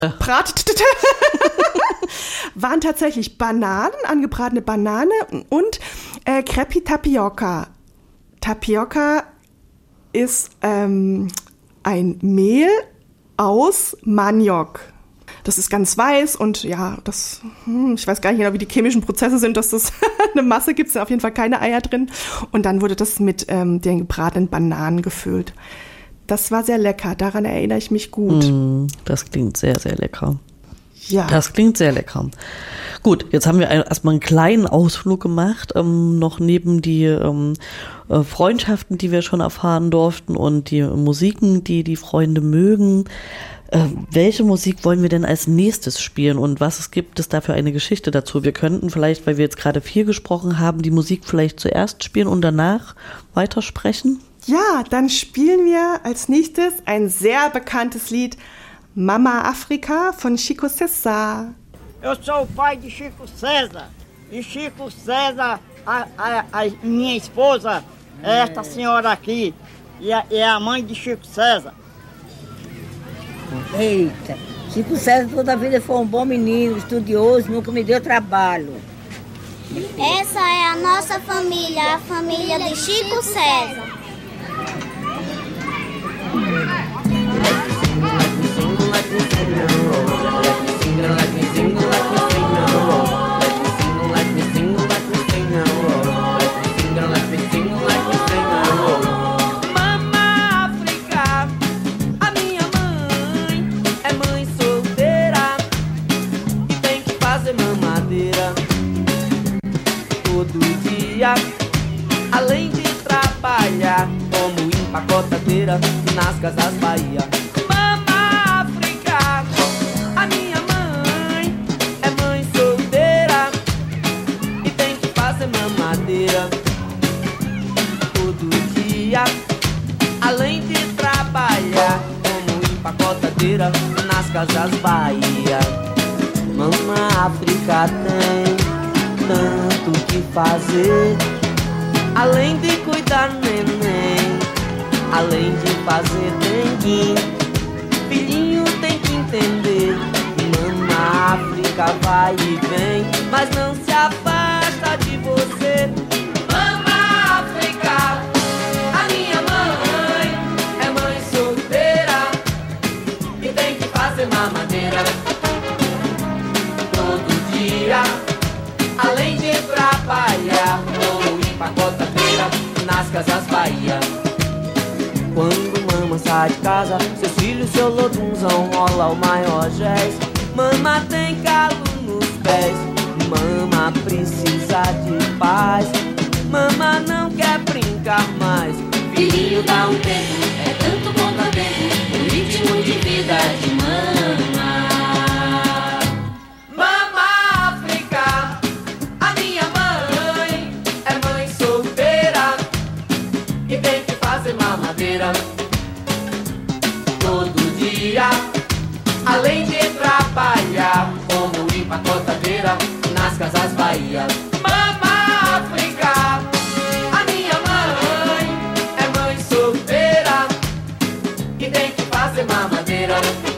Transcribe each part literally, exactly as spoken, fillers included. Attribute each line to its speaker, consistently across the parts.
Speaker 1: Brat waren tatsächlich Bananen, angebratene Banane und äh, Crepi Tapioca. Tapioca ist ähm, ein Mehl aus Maniok. Das ist ganz weiß und ja, das, hm, ich weiß gar nicht genau, wie die chemischen Prozesse sind, dass das eine Masse gibt. Es sind auf jeden Fall keine Eier drin. Und dann wurde das mit ähm, den gebratenen Bananen gefüllt. Das war sehr lecker, daran erinnere ich mich gut.
Speaker 2: Mm, das klingt sehr, sehr lecker.
Speaker 1: Ja.
Speaker 2: Das klingt sehr lecker. Gut, jetzt haben wir erstmal einen kleinen Ausflug gemacht, ähm, noch neben die ähm, äh, Freundschaften, die wir schon erfahren durften und die Musiken, die die Freunde mögen. Äh, welche Musik wollen wir denn als nächstes spielen und was gibt es da für eine Geschichte dazu? Wir könnten vielleicht, weil wir jetzt gerade viel gesprochen haben, die Musik vielleicht zuerst spielen und danach weitersprechen.
Speaker 1: Ja, dann spielen wir als nächstes ein sehr bekanntes Lied, Mama Africa von Chico César.
Speaker 3: Eu sou o pai de Chico César. E Chico César, a, a, a minha esposa, é esta senhora aqui. E a, é a mãe de Chico César.
Speaker 4: Eita, Chico César toda a vida foi um bom menino, estudioso, nunca me deu trabalho.
Speaker 5: Essa é a nossa família, a família de Chico César.
Speaker 6: Mama África, a minha mãe é mãe solteira e tem que fazer mamadeira todo dia, além de trabalhar como empacotadeira nas casas Bahia. Mama África, a minha mãe é mãe solteira e tem que fazer mamadeira todo dia, além de trabalhar como empacotadeira nas casas Bahia. Mama África tem tanto que fazer, além de cuidar neném, além de fazer dengue, filhinho tem que entender. Mama África vai e vem, mas não se afasta de você. Mama África, a minha mãe é mãe solteira e tem que fazer mamadeira todo dia, além de trabalhar como empacotadeira nas casas Bahia. Quando mama sai de casa, seus filhos, seu lodunzão rola o maior jazz. Mama tem calo nos pés, mama precisa de paz. Mama não quer brincar mais. Filhinho dá um tempo, é tanto bom também, o ritmo de vida de mama. Mama África, a minha mãe é mãe solteira e tem que fazer mamadeira todo dia, além de trabalhar como empacotadeira nas casas Bahia. Mama África, a minha mãe é mãe solteira e tem que fazer mamadeira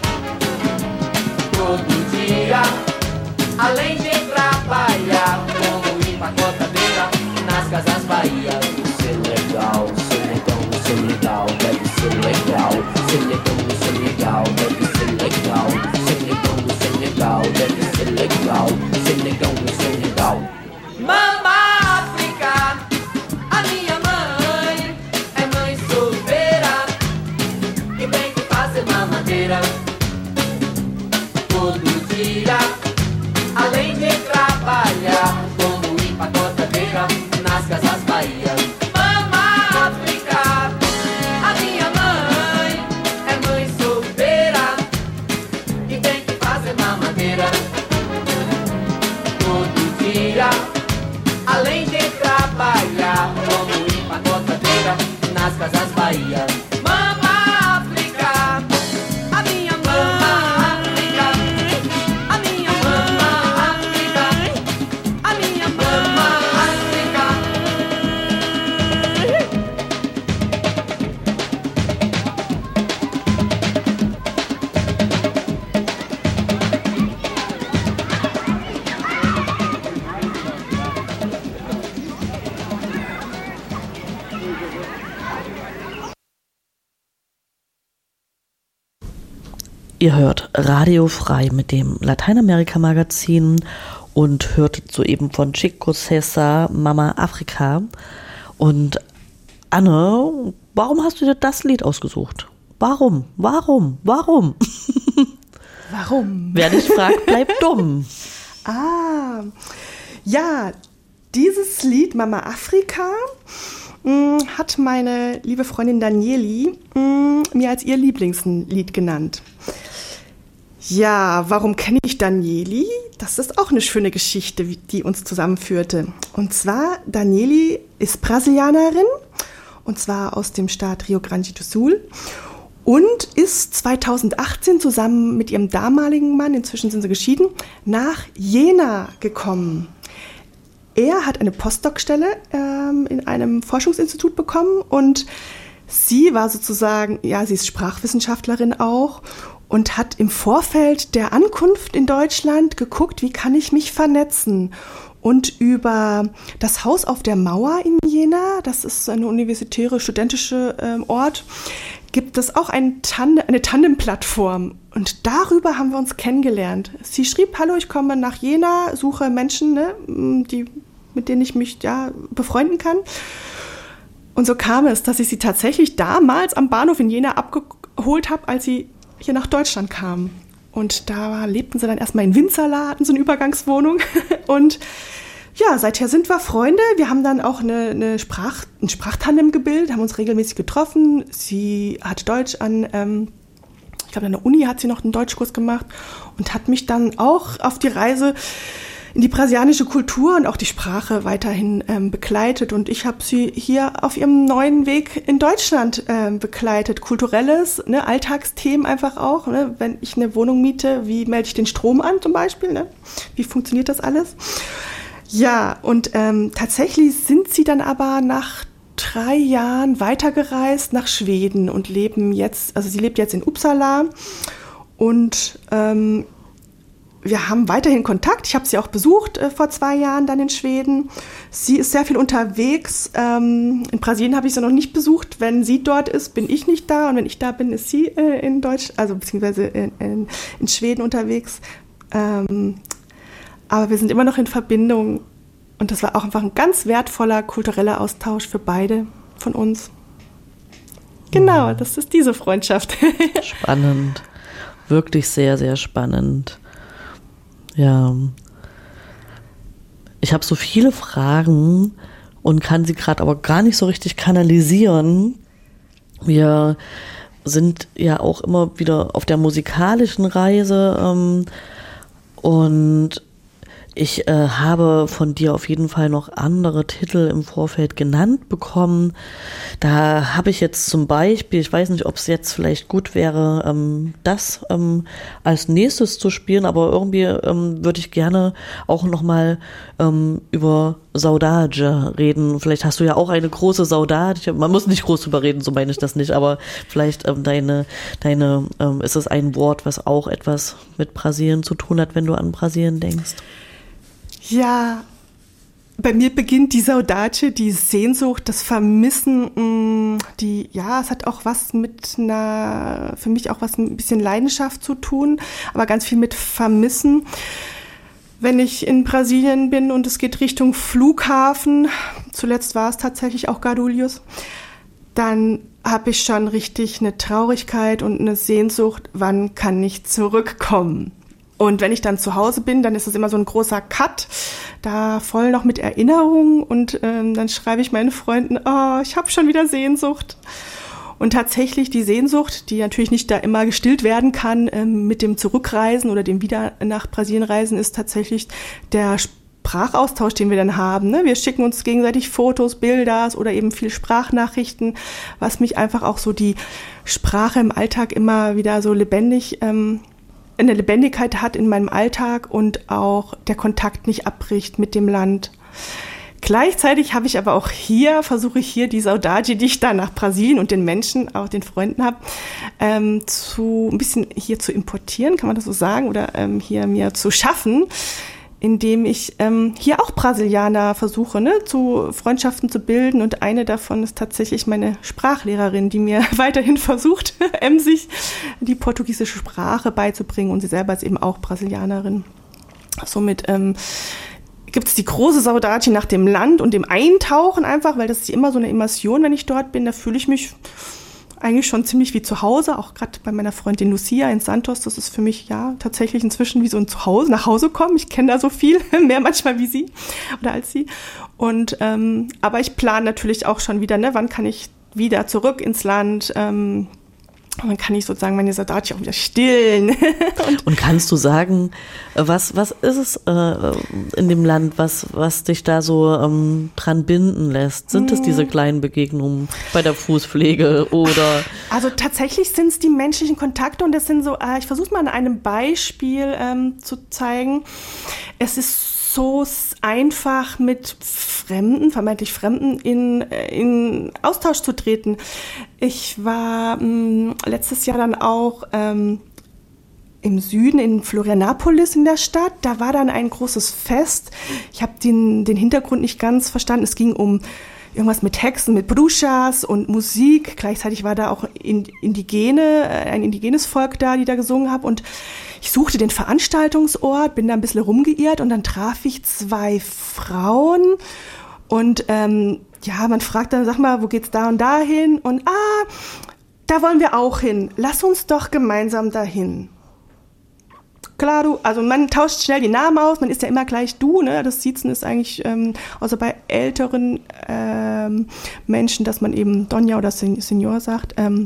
Speaker 6: todo dia, além de trabalhar como empacotadeira nas casas Bahia. Ser legal, ser legal, ser legal, deve ser legal. Ser legal, ser legal, deve ser legal. Ser legal, ser legal, deve ser legal. Ser legal, ser legal. Mama África, a minha mãe é mãe solteira e tem que fazer mamadeira todo dia, além de trabalhar como empacotadeira nas casas Bahia. Mama África, a minha mãe é mãe solteira e tem que fazer mamadeira todo dia, além de trabalhar como empacotadeira nas casas Bahia. Mama África, a minha mãe, a minha mama África, a minha mama África.
Speaker 2: Ihr hört Radio Frei mit dem Lateinamerika-Magazin und hört soeben von Chico César Mama Africa. Und Anne, warum hast du dir das Lied ausgesucht? Warum? Warum? Warum?
Speaker 1: Warum?
Speaker 2: Wer nicht fragt, bleibt dumm.
Speaker 1: Ah, ja, dieses Lied Mama Africa mh, hat meine liebe Freundin Danieli mh, mir als ihr Lieblingslied genannt. Ja, warum kenne ich Danieli? Das ist auch eine schöne Geschichte, die uns zusammenführte. Und zwar, Danieli ist Brasilianerin, und zwar aus dem Staat Rio Grande do Sul, und ist zweitausendachtzehn zusammen mit ihrem damaligen Mann, inzwischen sind sie geschieden, nach Jena gekommen. Er hat eine Postdoc-Stelle ähm, in einem Forschungsinstitut bekommen und sie war sozusagen, ja, sie ist Sprachwissenschaftlerin auch, und hat im Vorfeld der Ankunft in Deutschland geguckt, wie kann ich mich vernetzen. Und über das Haus auf der Mauer in Jena, das ist eine universitäre, studentische ähm, Ort, gibt es auch ein Tandem, eine Tandem-Plattform. Und darüber haben wir uns kennengelernt. Sie schrieb, hallo, ich komme nach Jena, suche Menschen, ne, die, mit denen ich mich ja, befreunden kann. Und so kam es, dass ich sie tatsächlich damals am Bahnhof in Jena abgeholt habe, als sie hier nach Deutschland kam. Und da lebten sie dann erstmal in Winzerla, hatten so eine Übergangswohnung. Und ja, seither sind wir Freunde. Wir haben dann auch eine, eine Sprach, ein Sprachtandem gebildet, haben uns regelmäßig getroffen. Sie hat Deutsch an, ähm, ich glaube an der Uni hat sie noch einen Deutschkurs gemacht und hat mich dann auch auf die Reise in die brasilianische Kultur und auch die Sprache weiterhin ähm, begleitet. Und ich habe sie hier auf ihrem neuen Weg in Deutschland ähm, begleitet. Kulturelles, ne, Alltagsthemen einfach auch. Ne? Wenn ich eine Wohnung miete, wie melde ich den Strom an zum Beispiel? Ne? Wie funktioniert das alles? Ja, und ähm, tatsächlich sind sie dann aber nach drei Jahren weitergereist nach Schweden und leben jetzt, also sie lebt jetzt in Uppsala und ähm, wir haben weiterhin Kontakt. Ich habe sie auch besucht äh, vor zwei Jahren dann in Schweden. Sie ist sehr viel unterwegs. Ähm, in Brasilien habe ich sie noch nicht besucht. Wenn sie dort ist, bin ich nicht da. Und wenn ich da bin, ist sie äh, in Deutsch, also beziehungsweise in, in, in Schweden unterwegs. Ähm, aber wir sind immer noch in Verbindung. Und das war auch einfach ein ganz wertvoller kultureller Austausch für beide von uns. Genau, das ist diese Freundschaft.
Speaker 2: Spannend. Wirklich sehr, sehr spannend. Ja, ich habe so viele Fragen und kann sie gerade aber gar nicht so richtig kanalisieren. Wir sind ja auch immer wieder auf der musikalischen Reise ähm, und ich äh, habe von dir auf jeden Fall noch andere Titel im Vorfeld genannt bekommen. Da habe ich jetzt zum Beispiel, ich weiß nicht, ob es jetzt vielleicht gut wäre, ähm, das ähm, als nächstes zu spielen, aber irgendwie ähm, würde ich gerne auch nochmal ähm, über Saudade reden. Vielleicht hast du ja auch eine große Saudade. Man muss nicht groß drüber reden, so meine ich das nicht, aber vielleicht ähm, deine, deine ähm, ist es ein Wort, was auch etwas mit Brasilien zu tun hat, wenn du an Brasilien denkst?
Speaker 1: Ja, bei mir beginnt die Saudade, die Sehnsucht, das Vermissen, die, ja, es hat auch was mit einer, für mich auch was mit ein bisschen Leidenschaft zu tun, aber ganz viel mit Vermissen. Wenn ich in Brasilien bin und es geht Richtung Flughafen, zuletzt war es tatsächlich auch Guarulhos, dann habe ich schon richtig eine Traurigkeit und eine Sehnsucht, wann kann ich zurückkommen? Und wenn ich dann zu Hause bin, dann ist es immer so ein großer Cut, da voll noch mit Erinnerungen und ähm, dann schreibe ich meinen Freunden, oh, ich habe schon wieder Sehnsucht. Und tatsächlich die Sehnsucht, die natürlich nicht da immer gestillt werden kann ähm, mit dem Zurückreisen oder dem wieder nach Brasilien reisen, ist tatsächlich der Sprachaustausch, den wir dann haben. Ne? Wir schicken uns gegenseitig Fotos, Bilder oder eben viel Sprachnachrichten, was mich einfach auch so die Sprache im Alltag immer wieder so lebendig ähm, eine Lebendigkeit hat in meinem Alltag und auch der Kontakt nicht abbricht mit dem Land. Gleichzeitig habe ich aber auch hier, versuche ich hier die Saudade, die ich da nach Brasilien und den Menschen, auch den Freunden habe, ähm, zu ein bisschen hier zu importieren, kann man das so sagen, oder ähm, hier mir zu schaffen, indem ich ähm, hier auch Brasilianer versuche, ne, zu Freundschaften zu bilden. Und eine davon ist tatsächlich meine Sprachlehrerin, die mir weiterhin versucht, emsig die portugiesische Sprache beizubringen. Und sie selber ist eben auch Brasilianerin. Somit ähm, gibt es die große Saudade nach dem Land und dem Eintauchen einfach, weil das ist immer so eine Immersion, wenn ich dort bin. Da fühle ich mich eigentlich schon ziemlich wie zu Hause, auch gerade bei meiner Freundin Lucia in Santos. Das ist für mich ja tatsächlich inzwischen wie so ein Zuhause, nach Hause kommen. Ich kenne da so viel, mehr manchmal wie sie oder als sie. Und ähm, aber ich plane natürlich auch schon wieder, ne, wann kann ich wieder zurück ins Land? Ähm, Und dann kann ich sozusagen meine Saudade auch wieder stillen.
Speaker 2: und, und kannst du sagen, was, was ist es äh, in dem Land, was, was dich da so ähm, dran binden lässt? Sind es diese kleinen Begegnungen bei der Fußpflege oder?
Speaker 1: Also tatsächlich sind es die menschlichen Kontakte und das sind so, äh, ich versuche es mal an einem Beispiel ähm, zu zeigen. Es ist so einfach mit Fremden, vermeintlich Fremden, in, in Austausch zu treten. Ich war mh, letztes Jahr dann auch ähm, im Süden, in Florianópolis in der Stadt. Da war dann ein großes Fest. Ich habe den, den Hintergrund nicht ganz verstanden. Es ging um irgendwas mit Hexen, mit Bruxas und Musik. Gleichzeitig war da auch Indigene, ein indigenes Volk da, die da gesungen haben. Und ich suchte den Veranstaltungsort, bin da ein bisschen rumgeirrt und dann traf ich zwei Frauen. Und ähm, ja, man fragt dann, sag mal, wo geht's da und da hin? Und ah, da wollen wir auch hin. Lass uns doch gemeinsam dahin. Klar, du, also man tauscht schnell die Namen aus, man ist ja immer gleich du, ne? Das Siezen ist eigentlich, ähm, außer bei älteren ähm, Menschen, dass man eben Doña oder Senor sagt. Ähm,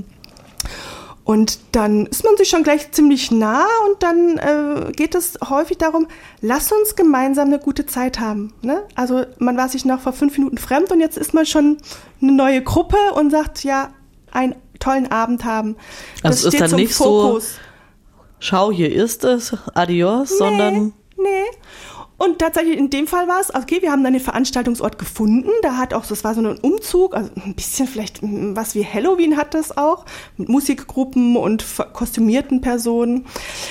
Speaker 1: und dann ist man sich schon gleich ziemlich nah und dann äh, geht es häufig darum, lass uns gemeinsam eine gute Zeit haben. Ne? Also man war sich noch vor fünf Minuten fremd und jetzt ist man schon eine neue Gruppe und sagt, ja, einen tollen Abend haben. Das
Speaker 2: also
Speaker 1: steht
Speaker 2: ist dann
Speaker 1: zum
Speaker 2: nicht
Speaker 1: Fokus.
Speaker 2: So, schau, hier ist es, adios,
Speaker 1: nee,
Speaker 2: sondern...
Speaker 1: Nee, und tatsächlich in dem Fall war es, okay, wir haben dann den Veranstaltungsort gefunden, da hat auch, das war so ein Umzug, also ein bisschen vielleicht was wie Halloween hat das auch, mit Musikgruppen und kostümierten Personen.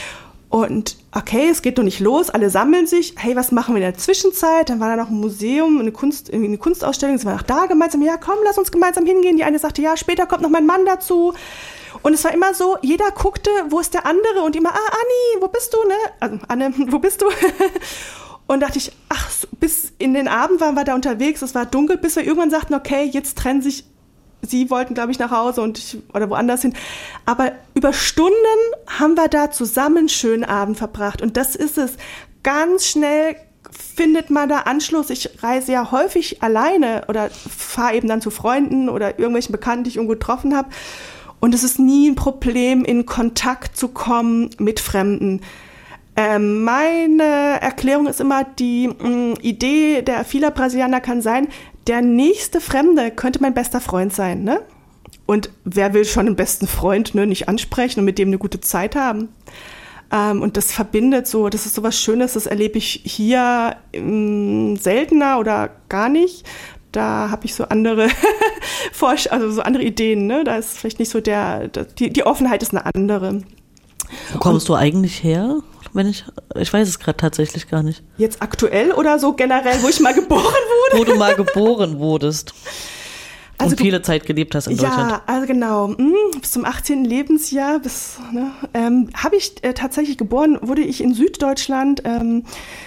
Speaker 1: Und okay, es geht noch nicht los, alle sammeln sich, hey, was machen wir in der Zwischenzeit? Dann war da noch ein Museum, eine, Kunst, eine Kunstausstellung, sind wir nach da gemeinsam, ja komm, lass uns gemeinsam hingehen. Die eine sagte, ja, später kommt noch mein Mann dazu. Und es war immer so, jeder guckte, wo ist der andere? Und immer, ah, Anni, wo bist du, ne? Also, Anne, wo bist du? Und dachte ich, ach, bis in den Abend waren wir da unterwegs, es war dunkel, bis wir irgendwann sagten, okay, jetzt trennen sich, sie wollten, glaube ich, nach Hause und ich, oder woanders hin. Aber über Stunden haben wir da zusammen einen schönen Abend verbracht. Und das ist es. Ganz schnell findet man da Anschluss. Ich reise ja häufig alleine oder fahre eben dann zu Freunden oder irgendwelchen Bekannten, die ich irgendwo getroffen habe. Und es ist nie ein Problem, in Kontakt zu kommen mit Fremden. Ähm, meine Erklärung ist immer, die mh, Idee der vieler Brasilianer kann sein, der nächste Fremde könnte mein bester Freund sein, ne? Und wer will schon einen besten Freund, ne, nicht ansprechen und mit dem eine gute Zeit haben? Ähm, und das verbindet so, das ist so was Schönes, das erlebe ich hier mh, seltener oder gar nicht. Da habe ich so andere Forsch- also so andere Ideen, ne? Da ist vielleicht nicht so der, die, die Offenheit ist eine andere.
Speaker 2: Wo kommst und, du eigentlich her? Wenn ich, ich weiß es gerade tatsächlich gar nicht.
Speaker 1: Jetzt aktuell oder so generell, wo ich mal geboren wurde?
Speaker 2: Wo du mal geboren wurdest. Also und viele Zeit gelebt hast in
Speaker 1: ja,
Speaker 2: Deutschland.
Speaker 1: Ja, also genau. Bis zum achtzehnten Lebensjahr bis, ne, ähm, habe ich äh, tatsächlich geboren, wurde ich in Süddeutschland, ähm,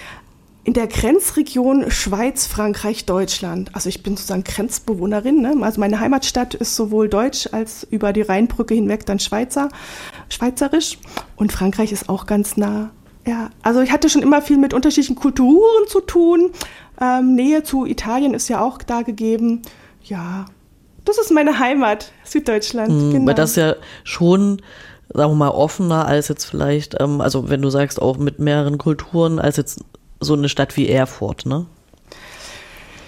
Speaker 1: in der Grenzregion Schweiz, Frankreich, Deutschland. Also ich bin sozusagen Grenzbewohnerin. Ne? Also meine Heimatstadt ist sowohl deutsch als über die Rheinbrücke hinweg dann Schweizer, schweizerisch. Und Frankreich ist auch ganz nah. Ja, also ich hatte schon immer viel mit unterschiedlichen Kulturen zu tun. Ähm, Nähe zu Italien ist ja auch da gegeben. Ja, das ist meine Heimat, Süddeutschland.
Speaker 2: Mhm,
Speaker 1: genau.
Speaker 2: Weil das ist ja schon, sagen wir mal, offener als jetzt vielleicht, ähm, also wenn du sagst, auch mit mehreren Kulturen, als jetzt so eine Stadt wie Erfurt, ne?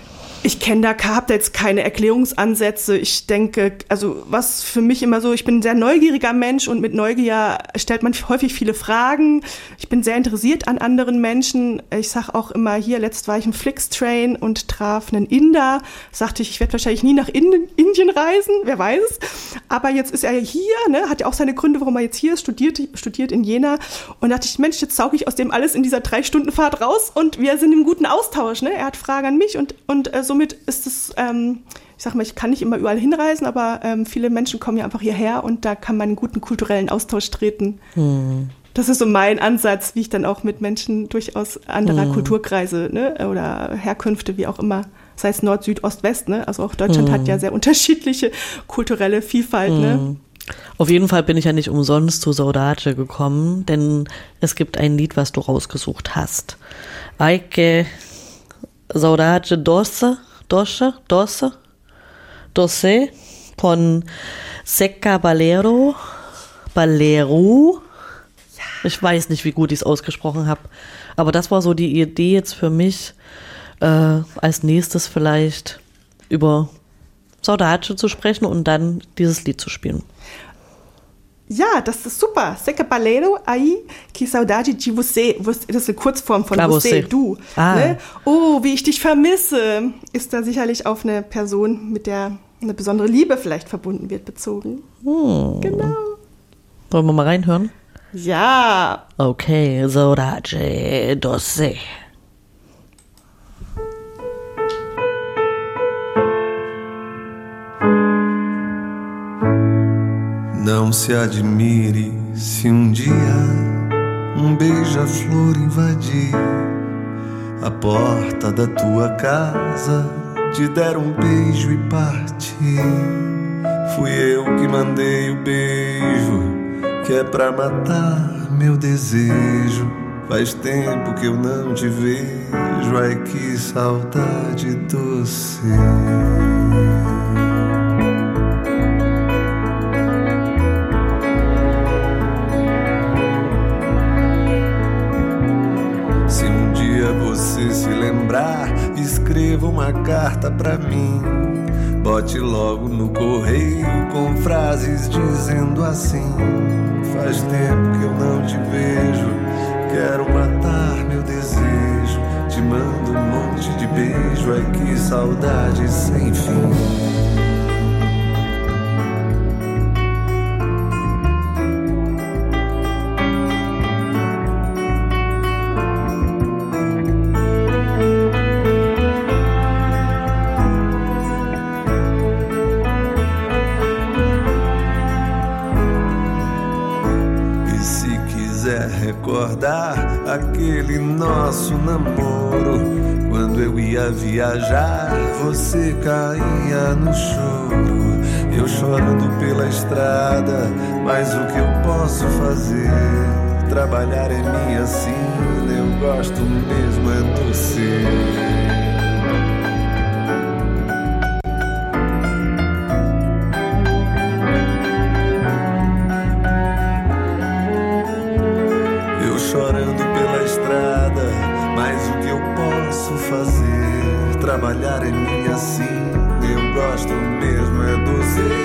Speaker 1: Ich kenne da, habe da jetzt keine Erklärungsansätze. Ich denke, also was für mich immer so, ich bin ein sehr neugieriger Mensch und mit Neugier stellt man häufig viele Fragen. Ich bin sehr interessiert an anderen Menschen. Ich sage auch immer hier, letzt war ich im Flixtrain und traf einen Inder. Sagte ich, ich werde wahrscheinlich nie nach Indien, Indien reisen, wer weiß es. Aber jetzt ist er hier, ne, hat ja auch seine Gründe, warum er jetzt hier ist, studiert, studiert in Jena. Und dachte ich, Mensch, jetzt sauge ich aus dem alles in dieser drei Stunden Fahrt raus und wir sind im guten Austausch. Ne? Er hat Fragen an mich und, und äh, so somit ist es, ähm, ich sag mal, ich kann nicht immer überall hinreisen, aber ähm, viele Menschen kommen ja einfach hierher und da kann man einen guten kulturellen Austausch treten. Hm. Das ist so mein Ansatz, wie ich dann auch mit Menschen durchaus anderer hm. Kulturkreise, ne, oder Herkünfte, wie auch immer, sei es Nord, Süd, Ost, West, ne? Also auch Deutschland hm. hat ja sehr unterschiedliche kulturelle Vielfalt, hm. ne?
Speaker 2: Auf jeden Fall bin ich ja nicht umsonst zu Saudade gekommen, denn es gibt ein Lied, was du rausgesucht hast. Eike Saudade Doce, Doce, Doce, Doce von Zeca Baleiro, Baleiro. Ich weiß nicht, wie gut ich es ausgesprochen habe, aber das war so die Idee jetzt für mich, äh, als nächstes vielleicht über Saudade zu sprechen und dann dieses Lied zu spielen.
Speaker 1: Ja, das ist super. Zeca Baleiro, aí, que saudade de você. Das ist eine Kurzform von ah, você, du. Ah. Ne? Oh, wie ich dich vermisse. Ist da sicherlich auf eine Person, mit der eine besondere Liebe vielleicht verbunden wird, bezogen.
Speaker 2: Hm.
Speaker 1: Genau.
Speaker 2: Wollen wir mal reinhören?
Speaker 1: Ja.
Speaker 2: Okay, saudade doce.
Speaker 7: Não se admire se um dia um beija-flor invadir a porta da tua casa, te der um beijo e partir. Fui eu que mandei o beijo, que é pra matar meu desejo. Faz tempo que eu não te vejo, ai que saudade doce. Se se lembrar, escreva uma carta pra mim. Bote logo no correio com frases dizendo assim: faz tempo que eu não te vejo, quero matar meu desejo. Te mando um monte de beijo, ai que saudade sem fim. Recordar aquele nosso namoro, quando eu ia viajar, você caía no choro. Eu chorando pela estrada, mas o que eu posso fazer? Trabalhar é minha sina, eu gosto mesmo é doce. Trabalhar em mim assim, eu gosto mesmo é doce.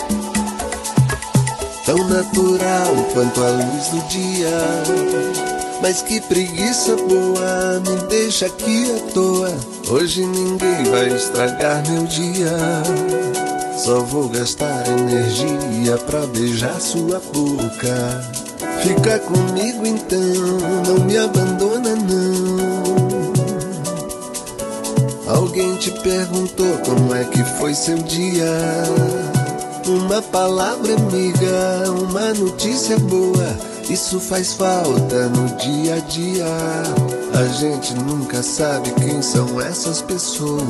Speaker 7: Tão natural quanto a luz do dia, Mas que preguiça boa, me deixa aqui à toa. Hoje ninguém vai estragar meu dia. Só vou gastar energia pra beijar sua boca. Fica comigo então, não me abandona não. Alguém te perguntou como é que foi seu dia? Uma palavra amiga, uma notícia boa, isso faz falta no dia a dia. A gente nunca sabe quem são essas pessoas.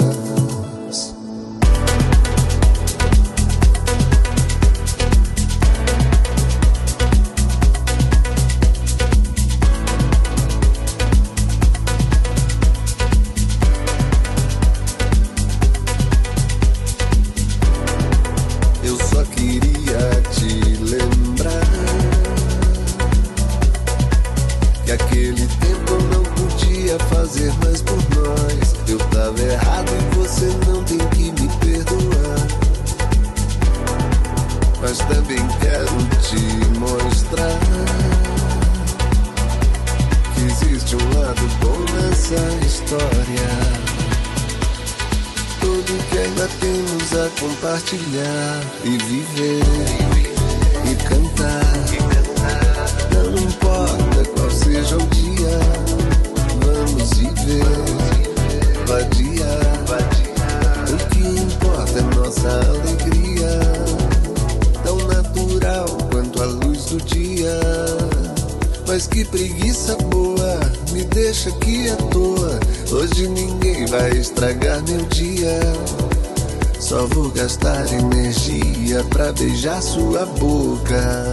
Speaker 7: Compartilhar e viver e cantar. Não importa qual seja o dia, vamos viver, vadiar. O que importa é nossa alegria, tão natural quanto a luz do dia. Mas que preguiça boa, me deixa aqui à toa. Hoje ninguém vai estragar meu dia. Só vou gastar energia pra beijar sua boca.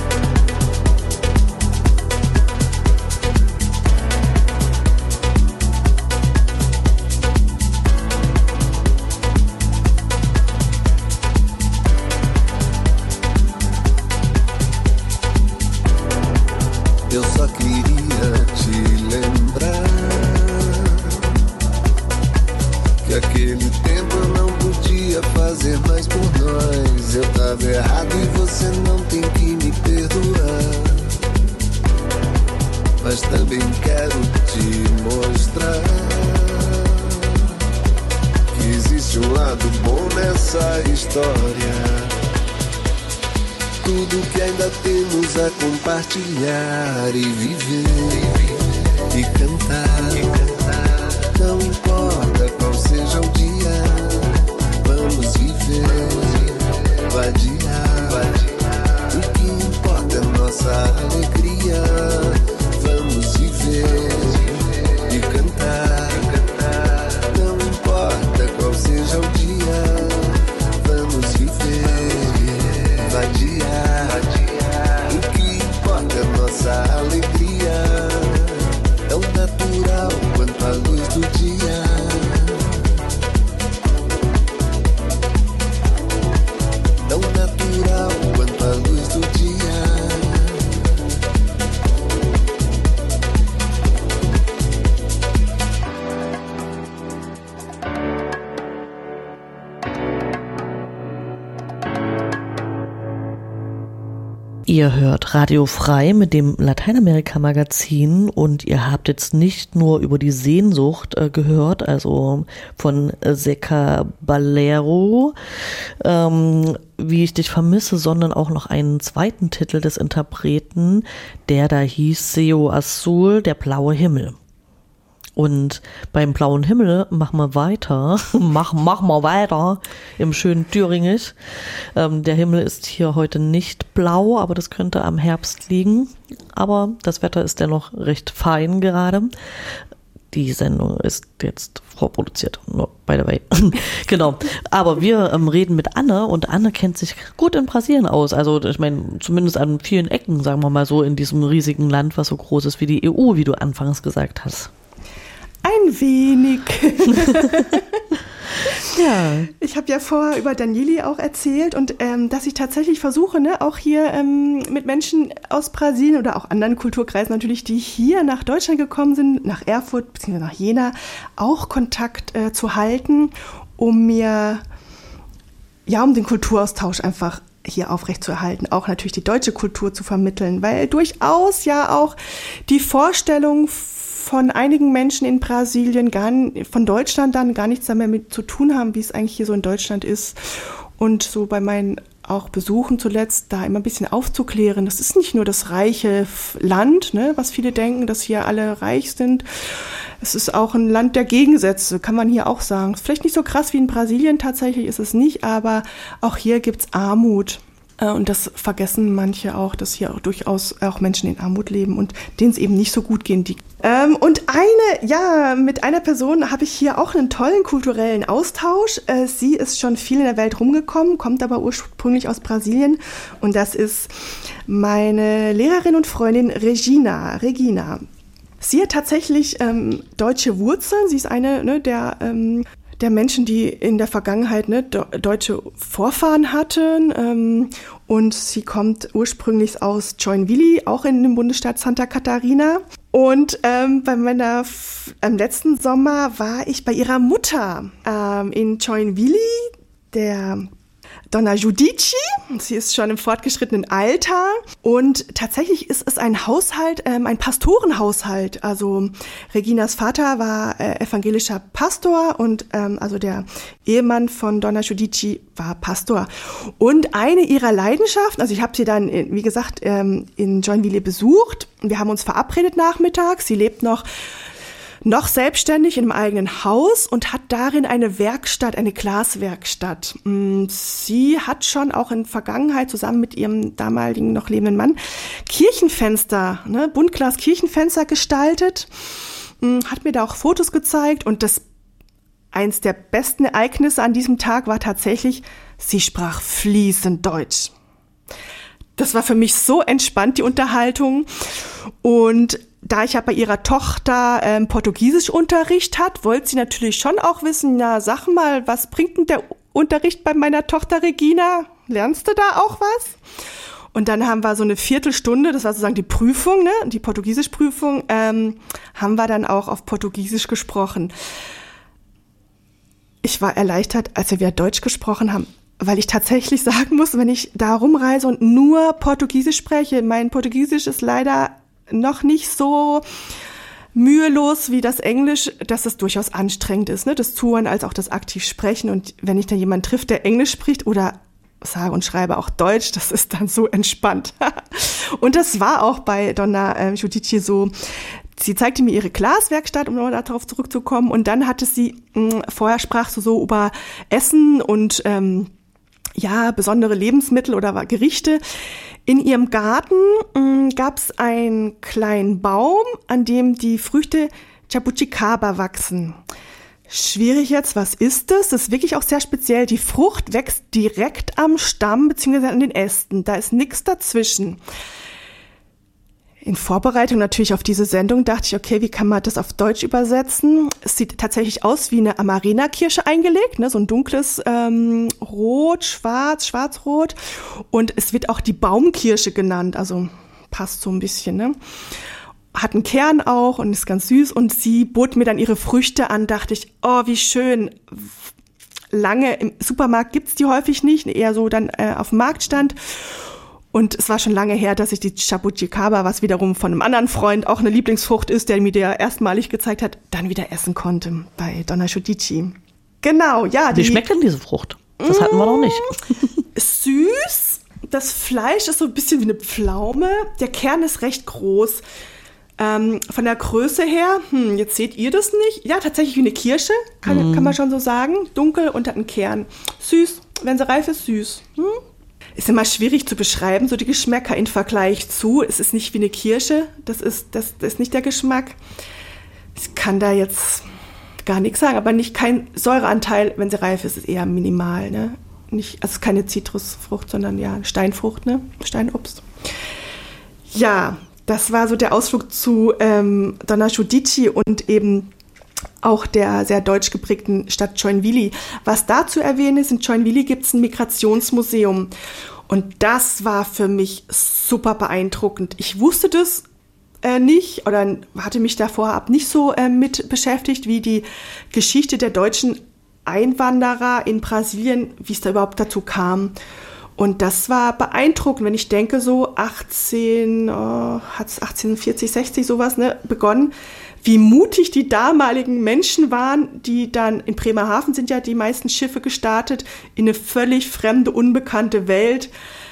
Speaker 7: Eu só queria te lembrar que aquele tempo eu não podia fazer mais por nós. Eu tava errado e você não tem que me perdoar. Mas também quero te mostrar que existe um lado bom nessa história. Tudo que ainda temos a compartilhar e viver e cantar. Não importa qual seja o dia, vamos viver, vadiar. O que importa é nossa alegria, vamos viver e cantar. Não importa qual seja o dia, vamos viver, vadiar. O que importa é nossa alegria, tão natural quanto a luz do dia. Tão natural quanto a luz do dia.
Speaker 2: Ihr hört Radio Frei mit dem Lateinamerika-Magazin und ihr habt jetzt nicht nur über die Sehnsucht äh, gehört, also von Zeca Baleiro, ähm, wie ich dich vermisse, sondern auch noch einen zweiten Titel des Interpreten, der da hieß Céu Azul, der blaue Himmel. Und beim blauen Himmel machen wir weiter, mach, mach mal weiter im schönen Thüringisch. Ähm, der Himmel ist hier heute nicht blau, aber das könnte am Herbst liegen. Aber das Wetter ist dennoch recht fein gerade. Die Sendung ist jetzt vorproduziert, no, by the way. Genau. Aber wir ähm, reden mit Anne und Anne kennt sich gut in Brasilien aus. Also ich meine, zumindest an vielen Ecken, sagen wir mal so, in diesem riesigen Land, was so groß ist wie die E U, wie du anfangs gesagt hast.
Speaker 1: Ein wenig.
Speaker 2: Ja.
Speaker 1: Ich habe ja vorher über Danieli auch erzählt und ähm, dass ich tatsächlich versuche, ne, auch hier ähm, mit Menschen aus Brasilien oder auch anderen Kulturkreisen natürlich, die hier nach Deutschland gekommen sind, nach Erfurt bzw. nach Jena, auch Kontakt äh, zu halten, um mir, ja, um den Kulturaustausch einfach hier aufrechtzuerhalten, auch natürlich die deutsche Kultur zu vermitteln, weil durchaus ja auch die Vorstellung von einigen Menschen in Brasilien, gar, von Deutschland dann gar nichts damit mit zu tun haben, wie es eigentlich hier so in Deutschland ist. Und so bei meinen auch Besuchen zuletzt, da immer ein bisschen aufzuklären, das ist nicht nur das reiche Land, ne, was viele denken, dass hier alle reich sind. Es ist auch ein Land der Gegensätze, kann man hier auch sagen. Vielleicht nicht so krass wie in Brasilien, tatsächlich ist es nicht, aber auch hier gibt's Armut. Und das vergessen manche auch, dass hier auch durchaus auch Menschen in Armut leben und denen es eben nicht so gut gehen. Die. Ähm, und eine, ja, mit einer Person habe ich hier auch einen tollen kulturellen Austausch. Äh, sie ist schon viel in der Welt rumgekommen, kommt aber ursprünglich aus Brasilien. Und das ist meine Lehrerin und Freundin Regina. Regina. Sie hat tatsächlich ähm, deutsche Wurzeln. Sie ist eine ne, der... Ähm, der Menschen, die in der Vergangenheit ne, deutsche Vorfahren hatten. Ähm, und sie kommt ursprünglich aus Joinville, auch in dem Bundesstaat Santa Catarina. Und ähm, bei meiner f- am letzten Sommer war ich bei ihrer Mutter ähm, in Joinville, der Donna Judici. Sie ist schon im fortgeschrittenen Alter und tatsächlich ist es ein Haushalt, ähm, ein Pastorenhaushalt. Also Reginas Vater war äh, evangelischer Pastor und ähm, also der Ehemann von Donna Judici war Pastor. Und eine ihrer Leidenschaften, also ich habe sie dann, wie gesagt, ähm, in Joinville besucht. Wir haben uns verabredet nachmittags. Sie lebt noch noch selbstständig in einem eigenen Haus und hat darin eine Werkstatt, eine Glaswerkstatt. Sie hat schon auch in Vergangenheit zusammen mit ihrem damaligen noch lebenden Mann Kirchenfenster, ne, Buntglas-Kirchenfenster gestaltet, hat mir da auch Fotos gezeigt und das eins der besten Ereignisse an diesem Tag war tatsächlich, sie sprach fließend Deutsch. Das war für mich so entspannt, die Unterhaltung. Und da ich ja bei ihrer Tochter ähm, Portugiesischunterricht hat, wollte sie natürlich schon auch wissen, na sag mal, was bringt denn der Unterricht bei meiner Tochter Regina? Lernst du da auch was? Und dann haben wir so eine Viertelstunde, das war sozusagen die Prüfung, ne, die Portugiesischprüfung, ähm, haben wir dann auch auf Portugiesisch gesprochen. Ich war erleichtert, als wir wieder Deutsch gesprochen haben, weil ich tatsächlich sagen muss, wenn ich da rumreise und nur Portugiesisch spreche, mein Portugiesisch ist leider noch nicht so mühelos wie das Englisch, dass es durchaus anstrengend ist, ne? Das Zuhören als auch das aktiv Sprechen. Und wenn ich dann jemanden trifft, der Englisch spricht oder sage und schreibe auch Deutsch, das ist dann so entspannt. Und das war auch bei Donna äh, Judici so. Sie zeigte mir ihre Glaswerkstatt, um nochmal darauf zurückzukommen. Und dann hatte sie, mh, vorher sprach sie so über Essen und ähm, ja, besondere Lebensmittel oder Gerichte. In ihrem Garten mh, gab es einen kleinen Baum, an dem die Früchte Jabuticaba wachsen. Schwierig jetzt, was ist das? Das ist wirklich auch sehr speziell. Die Frucht wächst direkt am Stamm bzw. an den Ästen. Da ist nichts dazwischen. In Vorbereitung natürlich auf diese Sendung dachte ich, okay, wie kann man das auf Deutsch übersetzen? Es sieht tatsächlich aus wie eine Amarena-Kirsche eingelegt, ne? So ein dunkles ähm, Rot, Schwarz, Schwarz-Rot. Und es wird auch die Baumkirsche genannt, also passt so ein bisschen, ne? Hat einen Kern auch und ist ganz süß. Und sie bot mir dann ihre Früchte an, dachte ich, oh, wie schön. Lange im Supermarkt gibt's die häufig nicht, eher so dann äh, auf dem Markt stand. Und es war schon lange her, dass ich die Jabuticaba, was wiederum von einem anderen Freund auch eine Lieblingsfrucht ist, der mir der erstmalig gezeigt hat, dann wieder essen konnte bei Donna Judici. Genau, ja.
Speaker 2: Wie schmeckt denn diese Frucht? Das hatten wir noch nicht.
Speaker 1: Süß. Das Fleisch ist so ein bisschen wie eine Pflaume. Der Kern ist recht groß. Ähm, von der Größe her, hm, jetzt seht ihr das nicht. Ja, tatsächlich wie eine Kirsche, kann, mm. kann man schon so sagen. Dunkel und hat einen Kern. Süß. Wenn sie reif ist, süß. Hm? Ist immer schwierig zu beschreiben, so die Geschmäcker im Vergleich zu. Es ist nicht wie eine Kirsche, das ist, das, das ist nicht der Geschmack. Ich kann da jetzt gar nichts sagen, aber nicht kein Säureanteil, wenn sie reif ist, ist eher minimal. Ne? Nicht, also keine Zitrusfrucht, sondern ja Steinfrucht, ne? Steinobst. Ja, das war so der Ausflug zu ähm, Donna Judici und eben auch der sehr deutsch geprägten Stadt Joinville. Was da zu erwähnen ist, in Joinville gibt es ein Migrationsmuseum. Und das war für mich super beeindruckend. Ich wusste das äh, nicht oder hatte mich da vorab nicht so äh, mit beschäftigt, wie die Geschichte der deutschen Einwanderer in Brasilien, wie es da überhaupt dazu kam. Und das war beeindruckend, wenn ich denke, so achtzehn, oh, hat es achtzehnhundertvierzig, sechzig sowas, ne, begonnen, wie mutig die damaligen Menschen waren, die dann in Bremerhaven sind ja die meisten Schiffe gestartet, in eine völlig fremde, unbekannte Welt.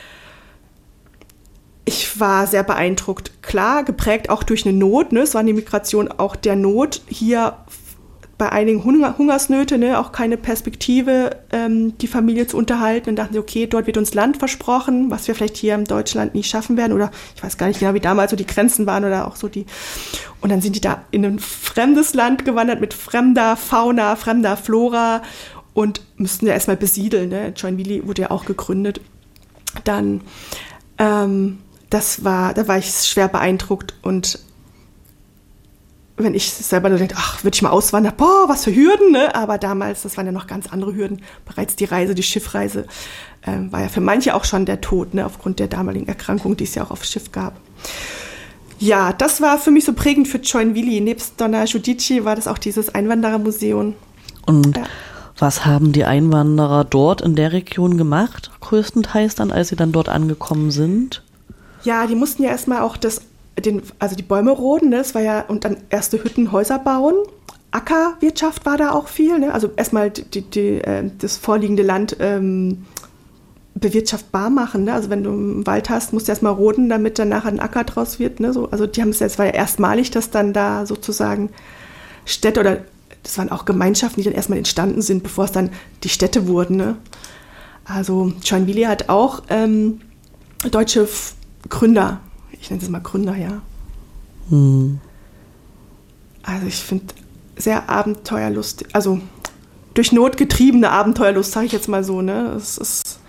Speaker 1: Ich war sehr beeindruckt. Klar, geprägt auch durch eine Not, ne, es war die Migration auch der Not, hier bei einigen Hunger, Hungersnöte, ne, auch keine Perspektive, ähm, die Familie zu unterhalten. Und dachten sie, okay, dort wird uns Land versprochen, was wir vielleicht hier in Deutschland nie schaffen werden. Oder ich weiß gar nicht genau, wie damals so die Grenzen waren oder auch so die. Und dann sind die da in ein fremdes Land gewandert mit fremder Fauna, fremder Flora und müssten ja erstmal besiedeln. Ne? Joinville wurde ja auch gegründet. Dann, ähm, das war, da war ich schwer beeindruckt und wenn ich selber nur denke, ach, würde ich mal auswandern, boah, was für Hürden, ne? Aber damals, das waren ja noch ganz andere Hürden. Bereits die Reise, die Schiffreise, ähm, war ja für manche auch schon der Tod, ne? Aufgrund der damaligen Erkrankung, die es ja auch aufs Schiff gab. Ja, das war für mich so prägend für Joinville. Nebst Donna Giudici war das auch dieses Einwanderermuseum.
Speaker 2: Und
Speaker 1: ja.
Speaker 2: Was haben die Einwanderer dort in der Region gemacht, größtenteils dann, als sie dann dort angekommen sind?
Speaker 1: Ja, die mussten ja erstmal auch das Den, also die Bäume roden, ne, das war ja, und dann erste Hütten, Häuser bauen. Ackerwirtschaft war da auch viel, ne, also erstmal die, die, äh, das vorliegende Land ähm, bewirtschaftbar machen, ne, also wenn du einen Wald hast, musst du erstmal roden, damit dann nachher ein Acker draus wird, ne, so, also die haben es, es war ja erstmalig, dass dann da sozusagen Städte oder, das waren auch Gemeinschaften, die dann erstmal entstanden sind, bevor es dann die Städte wurden, ne. Also Joinville hat auch ähm, deutsche F- Gründer, ich nenne es mal Gründer, ja.
Speaker 2: Hm.
Speaker 1: Also ich finde sehr abenteuerlustig, also durch Not getriebene Abenteuerlust, sage ich jetzt mal so, ne? Es ist,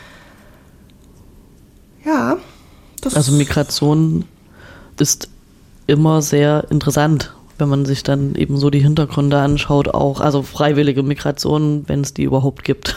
Speaker 1: ja. Das
Speaker 2: Also Migration ist immer sehr interessant, wenn man sich dann eben so die Hintergründe anschaut, auch, also freiwillige Migration, wenn es die überhaupt gibt.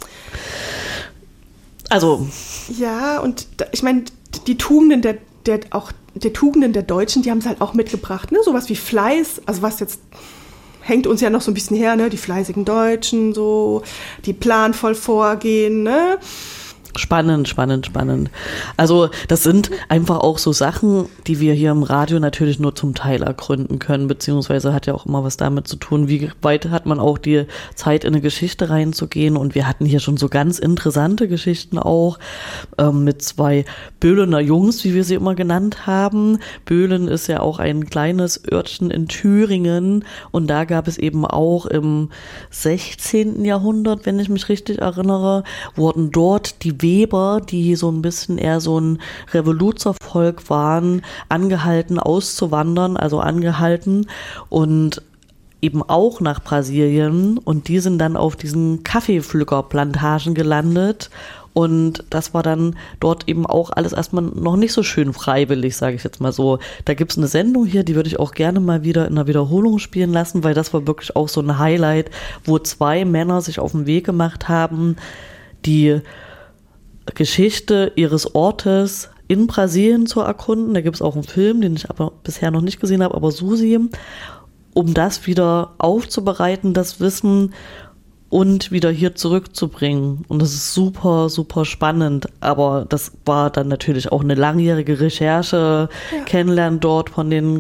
Speaker 2: Also.
Speaker 1: Ja, und da, ich meine, die Tugenden der Der, auch der Tugenden der Deutschen, die haben es halt auch mitgebracht, ne? Sowas wie Fleiß, also was jetzt hängt uns ja noch so ein bisschen her, ne? Die fleißigen Deutschen, so, die planvoll vorgehen, ne?
Speaker 2: Spannend, spannend, spannend. Also das sind einfach auch so Sachen, die wir hier im Radio natürlich nur zum Teil ergründen können, beziehungsweise hat ja auch immer was damit zu tun, wie weit hat man auch die Zeit in eine Geschichte reinzugehen, und wir hatten hier schon so ganz interessante Geschichten auch ähm, mit zwei Böhlener Jungs, wie wir sie immer genannt haben. Böhlen ist ja auch ein kleines Örtchen in Thüringen, und da gab es eben auch im sechzehnten Jahrhundert, wenn ich mich richtig erinnere, wurden dort die Weber, die so ein bisschen eher so ein Revoluzervolk waren, angehalten auszuwandern, also angehalten und eben auch nach Brasilien, und die sind dann auf diesen Kaffeepflückerplantagen gelandet, und das war dann dort eben auch alles erstmal noch nicht so schön freiwillig, sage ich jetzt mal so. Da gibt's eine Sendung hier, die würde ich auch gerne mal wieder in einer Wiederholung spielen lassen, weil das war wirklich auch so ein Highlight, wo zwei Männer sich auf den Weg gemacht haben, die Geschichte ihres Ortes in Brasilien zu erkunden. Da gibt es auch einen Film, den ich aber bisher noch nicht gesehen habe, aber Susi, um das wieder aufzubereiten, das Wissen, und wieder hier zurückzubringen. Und das ist super, super spannend. Aber das war dann natürlich auch eine langjährige Recherche, ja. Kennenlernen dort von den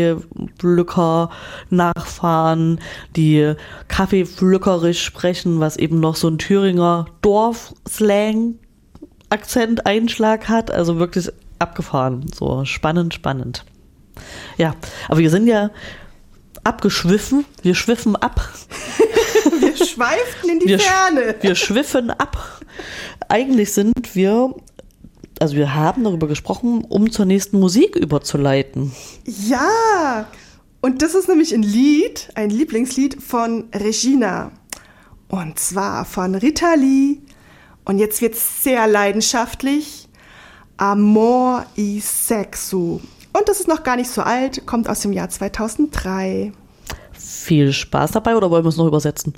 Speaker 2: Kaffeepflücker-Nachfahren, die kaffeepflückerisch sprechen, was eben noch so ein Thüringer Dorfslang Akzenteinschlag hat, also wirklich abgefahren, so spannend, spannend. Ja, aber wir sind ja abgeschwiffen, wir schwiffen ab.
Speaker 1: Wir schweiften in die
Speaker 2: wir
Speaker 1: Ferne.
Speaker 2: Sch- wir schwiffen ab. Eigentlich sind wir, also wir haben darüber gesprochen, um zur nächsten Musik überzuleiten.
Speaker 1: Ja, und das ist nämlich ein Lied, ein Lieblingslied von Regina. Und zwar von Rita Lee. Und jetzt wird es sehr leidenschaftlich. Amor y Sexo. Und das ist noch gar nicht so alt, kommt aus dem Jahr zweitausenddrei.
Speaker 2: Viel Spaß dabei, oder wollen wir es noch übersetzen?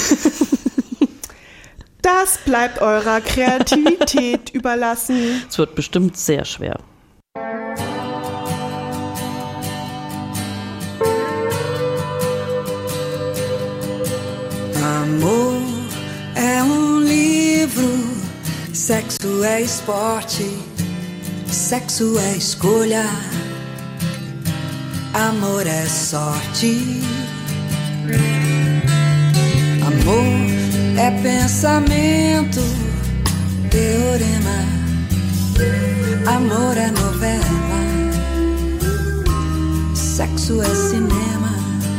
Speaker 1: Das bleibt eurer Kreativität überlassen.
Speaker 2: Es wird bestimmt sehr schwer.
Speaker 8: Amor é um livro Sexo é esporte, sexo é escolha, amor é sorte. Amor é pensamento, teorema, amor é novela, sexo é cinema.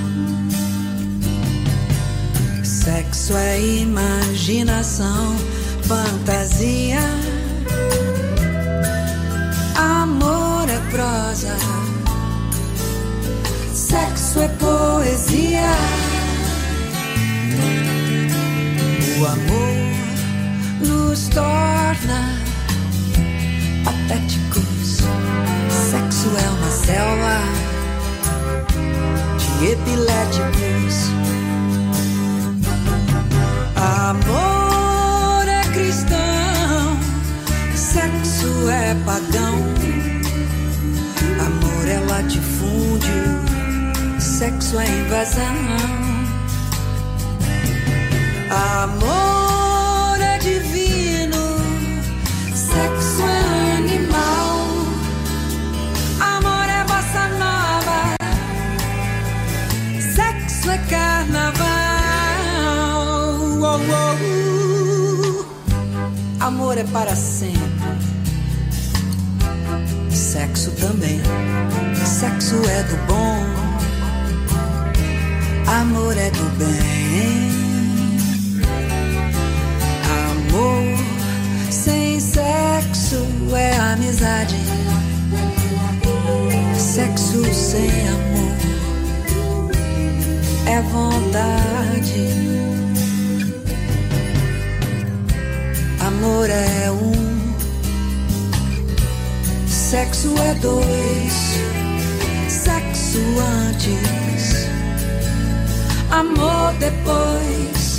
Speaker 8: Sexo é imaginação, fantasia, amor é prosa, sexo é poesia. O amor nos torna patéticos, sexo é uma selva de epiléticos. Amor é cristão, sexo é pagão. Amor é latifúndio, sexo é invasão. Amor é divino, sexo é animal. Amor é bossa nova, sexo é carnaval. Oh, oh, uh. Amor é para sempre, sexo também. Sexo é do bom, amor é do bem. Amor sem sexo é amizade, sexo sem amor é vontade. Amor é um, sexo é dois, sexo antes, amor depois.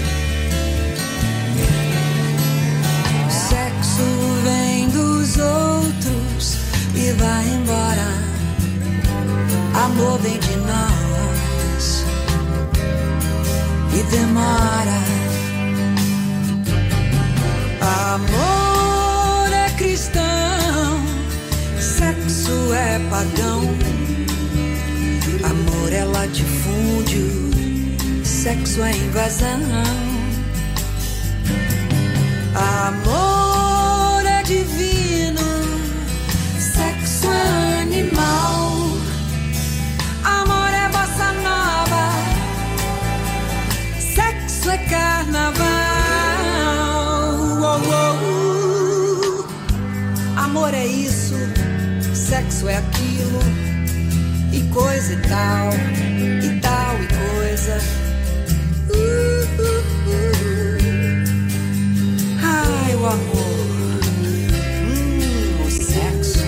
Speaker 8: Sexo vem dos outros e vai embora, amor vem de nós e demora. Amor é cristão, sexo é pagão. Amor é latifúndio, sexo é invasão. Amor é divino, sexo é animal. Amor é bossa nova, sexo é carnaval. Oh, oh, uh. Amor é isso, sexo é aquilo, e coisa e tal, e tal e coisa. Uh, uh, uh. Ai, o amor, hum, o sexo.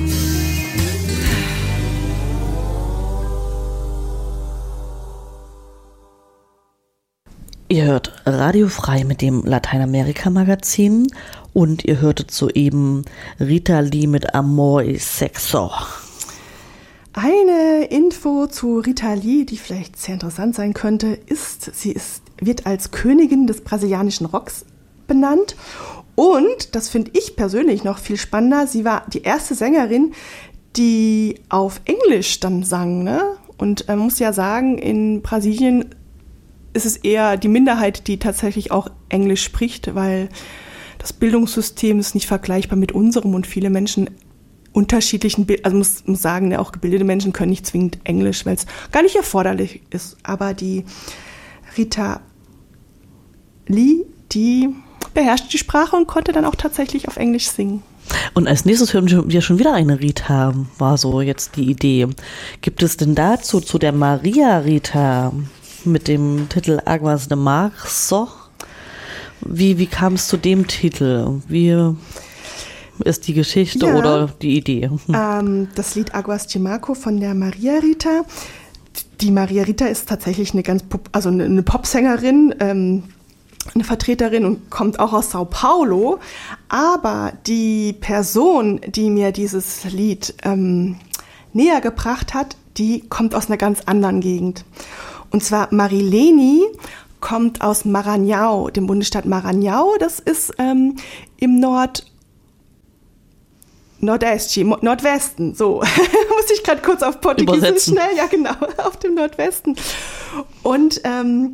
Speaker 2: Ihr hört Radio Frei mit dem Lateinamerika-Magazin und ihr hörtet soeben Rita Lee mit Amor y Sexo.
Speaker 1: Eine Info zu Rita Lee, die vielleicht sehr interessant sein könnte, ist, sie ist, wird als Königin des brasilianischen Rocks benannt und, das finde ich persönlich noch viel spannender, sie war die erste Sängerin, die auf Englisch dann sang, ne? Und man muss ja sagen, in Brasilien ist es eher die Minderheit, die tatsächlich auch Englisch spricht, weil das Bildungssystem ist nicht vergleichbar mit unserem und viele Menschen unterschiedlichen, also muss, muss sagen, auch gebildete Menschen können nicht zwingend Englisch, weil es gar nicht erforderlich ist. Aber die Rita Lee, die beherrscht die Sprache und konnte dann auch tatsächlich auf Englisch singen.
Speaker 2: Und als nächstes hören wir schon wieder eine Rita, war so jetzt die Idee. Gibt es denn dazu, zu der Maria Rita mit dem Titel Aguas de Março? Wie, wie kam es zu dem Titel? Wie ist die Geschichte ja, oder die Idee?
Speaker 1: Ähm, das Lied Aguas de Março von der Maria Rita. Die Maria Rita ist tatsächlich eine ganz Pop, also eine, eine Popsängerin, ähm, eine Vertreterin und kommt auch aus Sao Paulo. Aber die Person, die mir dieses Lied ähm, näher gebracht hat, die kommt aus einer ganz anderen Gegend. Und zwar Marileni kommt aus Maranhão, dem Bundesstaat Maranhão. Das ist ähm, im Nord Nordeste, Nordwesten, so. Muss ich gerade kurz auf Portugiesisch schnell, ja genau, auf dem Nordwesten. Und ähm,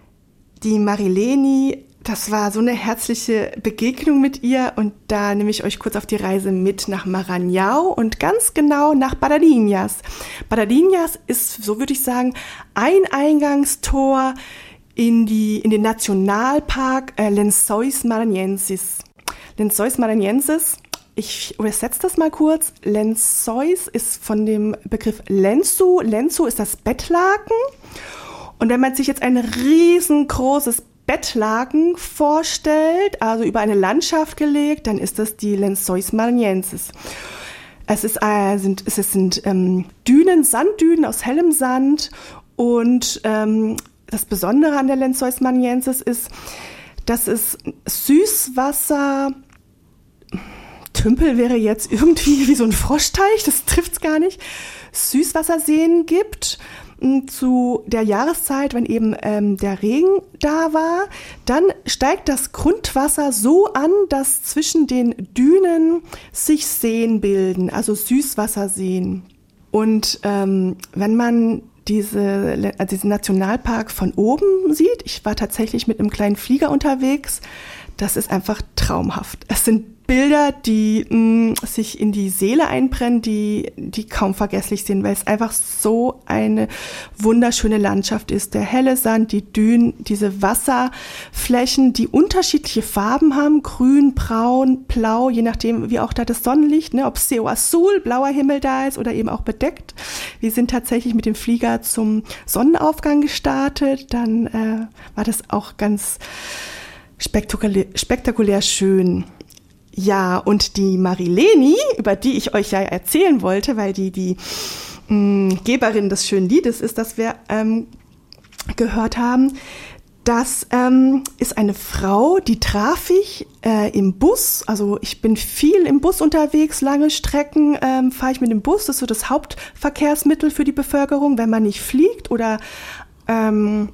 Speaker 1: die Marileni, das war so eine herzliche Begegnung mit ihr und da nehme ich euch kurz auf die Reise mit nach Maranhão und ganz genau nach Barreirinhas. Barreirinhas ist, so würde ich sagen, ein Eingangstor in, die, in den Nationalpark äh, Lençóis Maranhenses. Lençóis Maranhenses, ich übersetze das mal kurz. Lençóis ist von dem Begriff Lenço. Lenço ist das Bettlaken. Und wenn man sich jetzt ein riesengroßes Bettlaken vorstellt, also über eine Landschaft gelegt, dann ist das die Lençóis Maranhenses. Es, ist, äh, sind, es sind ähm, Dünen, Sanddünen aus hellem Sand und ähm, das Besondere an der Lençóis Maranhenses ist, dass es Süßwasser, Tümpel wäre jetzt irgendwie wie so ein Froschteich, das trifft's gar nicht, Süßwasserseen gibt zu der Jahreszeit, wenn eben ähm, der Regen da war, dann steigt das Grundwasser so an, dass zwischen den Dünen sich Seen bilden, also Süßwasserseen. Und ähm, wenn man diese, also diesen Nationalpark von oben sieht, ich war tatsächlich mit einem kleinen Flieger unterwegs, das ist einfach traumhaft. Es sind Bilder, die mh, sich in die Seele einbrennen, die, die kaum vergesslich sind, weil es einfach so eine wunderschöne Landschaft ist. Der helle Sand, die Dünen, diese Wasserflächen, die unterschiedliche Farben haben, grün, braun, blau, je nachdem, wie auch da das Sonnenlicht, ne, ob Céu Azul, blauer Himmel da ist oder eben auch bedeckt. Wir sind tatsächlich mit dem Flieger zum Sonnenaufgang gestartet, dann äh, war das auch ganz spektakulär, spektakulär schön. Ja, und die Marileni, über die ich euch ja erzählen wollte, weil die die mh, Geberin des schönen Liedes ist, das wir ähm, gehört haben, das ähm, ist eine Frau, die traf ich äh, im Bus. Also ich bin viel im Bus unterwegs, lange Strecken ähm, fahre ich mit dem Bus. Das ist so das Hauptverkehrsmittel für die Bevölkerung, wenn man nicht fliegt oder ähm,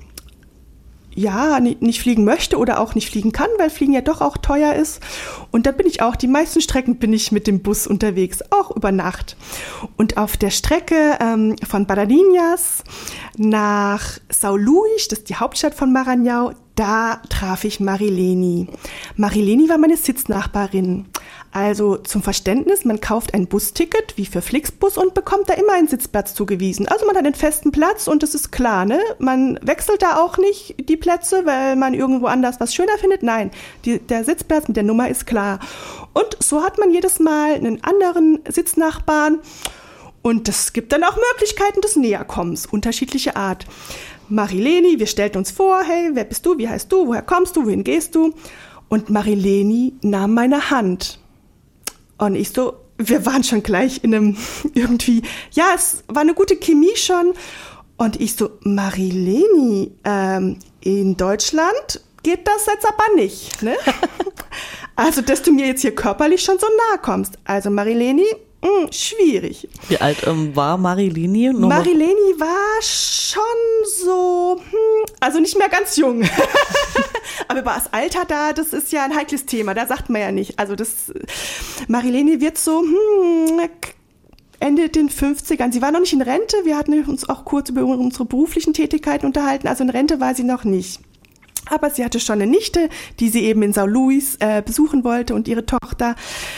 Speaker 1: ja, nicht fliegen möchte oder auch nicht fliegen kann, weil Fliegen ja doch auch teuer ist. Und da bin ich auch, die meisten Strecken bin ich mit dem Bus unterwegs, auch über Nacht. Und auf der Strecke ähm, von Barreirinhas nach São Luís, das ist die Hauptstadt von Maranhão, da traf ich Marileni. Marileni war meine Sitznachbarin. Also zum Verständnis, man kauft ein Busticket, wie für Flixbus, und bekommt da immer einen Sitzplatz zugewiesen. Also man hat einen festen Platz und das ist klar, ne? Man wechselt da auch nicht die Plätze, weil man irgendwo anders was schöner findet. Nein, die, der Sitzplatz mit der Nummer ist klar. Und so hat man jedes Mal einen anderen Sitznachbarn und es gibt dann auch Möglichkeiten des Näherkommens, unterschiedliche Art. Marileni, wir stellten uns vor, hey, wer bist du, wie heißt du, woher kommst du, wohin gehst du? Und Marileni nahm meine Hand. Und ich so, wir waren schon gleich in einem irgendwie, ja, es war eine gute Chemie schon. Und ich so, Marileni, ähm, in Deutschland geht das jetzt aber nicht, ne? Also, dass du mir jetzt hier körperlich schon so nahe kommst. Also, Marileni, mh, schwierig.
Speaker 2: Wie alt ähm, war Marileni? Nur
Speaker 1: Marileni war schon so, hm, also nicht mehr ganz jung. Aber über das Alter da, das ist ja ein heikles Thema, da sagt man ja nicht. Also das, Marileni wird so, hm, Ende den fünfzigern. Sie war noch nicht in Rente, wir hatten uns auch kurz über unsere beruflichen Tätigkeiten unterhalten, also in Rente war sie noch nicht. Aber sie hatte schon eine Nichte, die sie eben in São Luís äh, besuchen wollte und ihre Tochter.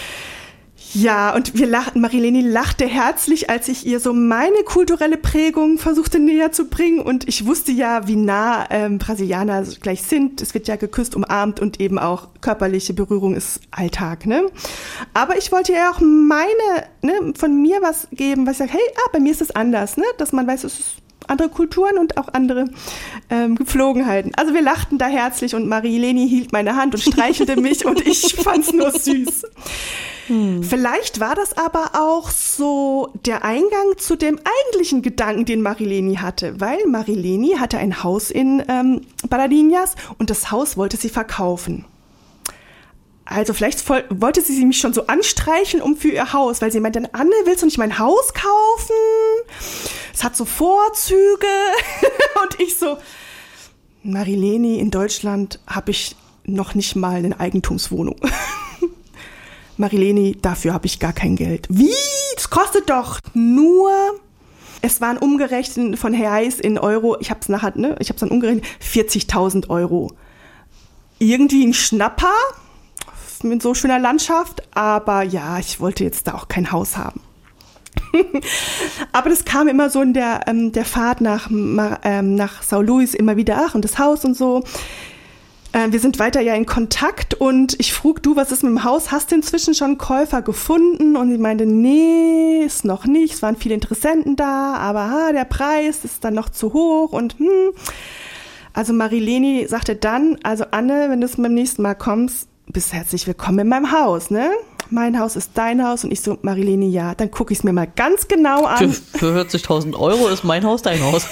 Speaker 1: Ja, und wir lachten, Marileni lachte herzlich, als ich ihr so meine kulturelle Prägung versuchte näher zu bringen. Und ich wusste ja, wie nah ähm, Brasilianer gleich sind. Es wird ja geküsst, umarmt und eben auch körperliche Berührung ist Alltag, ne? Aber ich wollte ihr auch meine, ne, von mir was geben, was ich sage, hey, ah, bei mir ist es anders, ne? Dass man weiß, es ist andere Kulturen und auch andere ähm, Gepflogenheiten. Also wir lachten da herzlich und Marileni hielt meine Hand und streichelte mich und ich fand's nur süß. Hm. Vielleicht war das aber auch so der Eingang zu dem eigentlichen Gedanken, den Marileni hatte, weil Marileni hatte ein Haus in ähm, Barreirinhas und das Haus wollte sie verkaufen. Also vielleicht voll, wollte sie mich schon so anstreicheln, um für ihr Haus, weil sie meinte, Anne, willst du nicht mein Haus kaufen? Es hat so Vorzüge. Und ich so, Marileni, in Deutschland habe ich noch nicht mal eine Eigentumswohnung. Marileni, dafür habe ich gar kein Geld. Wie? Das kostet doch nur, es waren umgerechnet von Reais in Euro, ich habe es nachher, ne, ich habe es dann umgerechnet, vierzigtausend Euro. Irgendwie ein Schnapper mit so schöner Landschaft, aber ja, ich wollte jetzt da auch kein Haus haben. Aber das kam immer so in der, ähm, der Fahrt nach, ähm, nach São Luís immer wieder, ach, und das Haus und so. Äh, wir sind weiter ja in Kontakt und ich frug, du, was ist mit dem Haus? Hast du inzwischen schon einen Käufer gefunden? Und sie meinte, nee, ist noch nicht. Es waren viele Interessenten da, aber ah, der Preis ist dann noch zu hoch und hm. Also Marileni sagte dann, also Anne, wenn du beim nächsten Mal kommst, bist herzlich willkommen in meinem Haus, ne? Mein Haus ist dein Haus. Und ich so, Marileni, ja, dann gucke ich es mir mal ganz genau an.
Speaker 2: Für, für vierzigtausend Euro ist mein Haus dein Haus.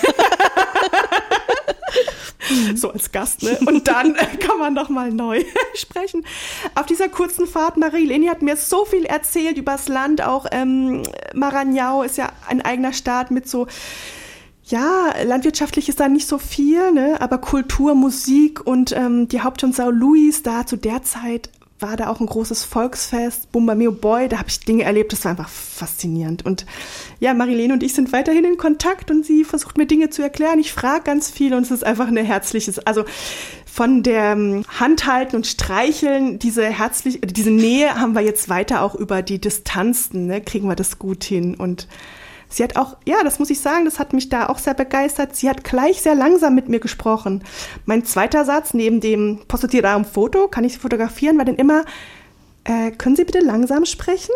Speaker 1: So als Gast, ne? Und dann kann man noch mal neu sprechen. Auf dieser kurzen Fahrt, Marileni hat mir so viel erzählt übers Land. Auch ähm, Maranhão ist ja ein eigener Staat mit so, ja, landwirtschaftlich ist da nicht so viel, ne? Aber Kultur, Musik und ähm, die Hauptstadt São Luís, da zu der Zeit war da auch ein großes Volksfest, Bumba Meu Boi, da habe ich Dinge erlebt, das war einfach faszinierend. Und ja, Marileni und ich sind weiterhin in Kontakt und sie versucht mir Dinge zu erklären. Ich frage ganz viel und es ist einfach eine herzliches, also von der Handhalten und Streicheln, diese herzlich, diese Nähe haben wir jetzt weiter auch über die Distanzen, ne, kriegen wir das gut hin. Und sie hat auch, ja, das muss ich sagen, das hat mich da auch sehr begeistert. Sie hat gleich sehr langsam mit mir gesprochen. Mein zweiter Satz neben dem "Posso tirar um Foto", kann ich Sie fotografieren, war dann immer, äh, können Sie bitte langsam sprechen?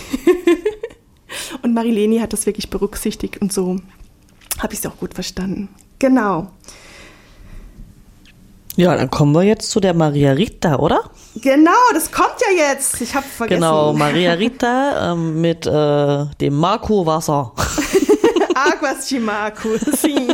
Speaker 1: Und Marileni hat das wirklich berücksichtigt und so habe ich es auch gut verstanden. Genau.
Speaker 2: Ja, dann kommen wir jetzt zu der Maria Rita, oder?
Speaker 1: Genau, das kommt ja jetzt. Ich habe vergessen.
Speaker 2: Genau, Maria Rita ähm, mit äh, dem Marco-Wasser.
Speaker 1: Águas de Marco, sim.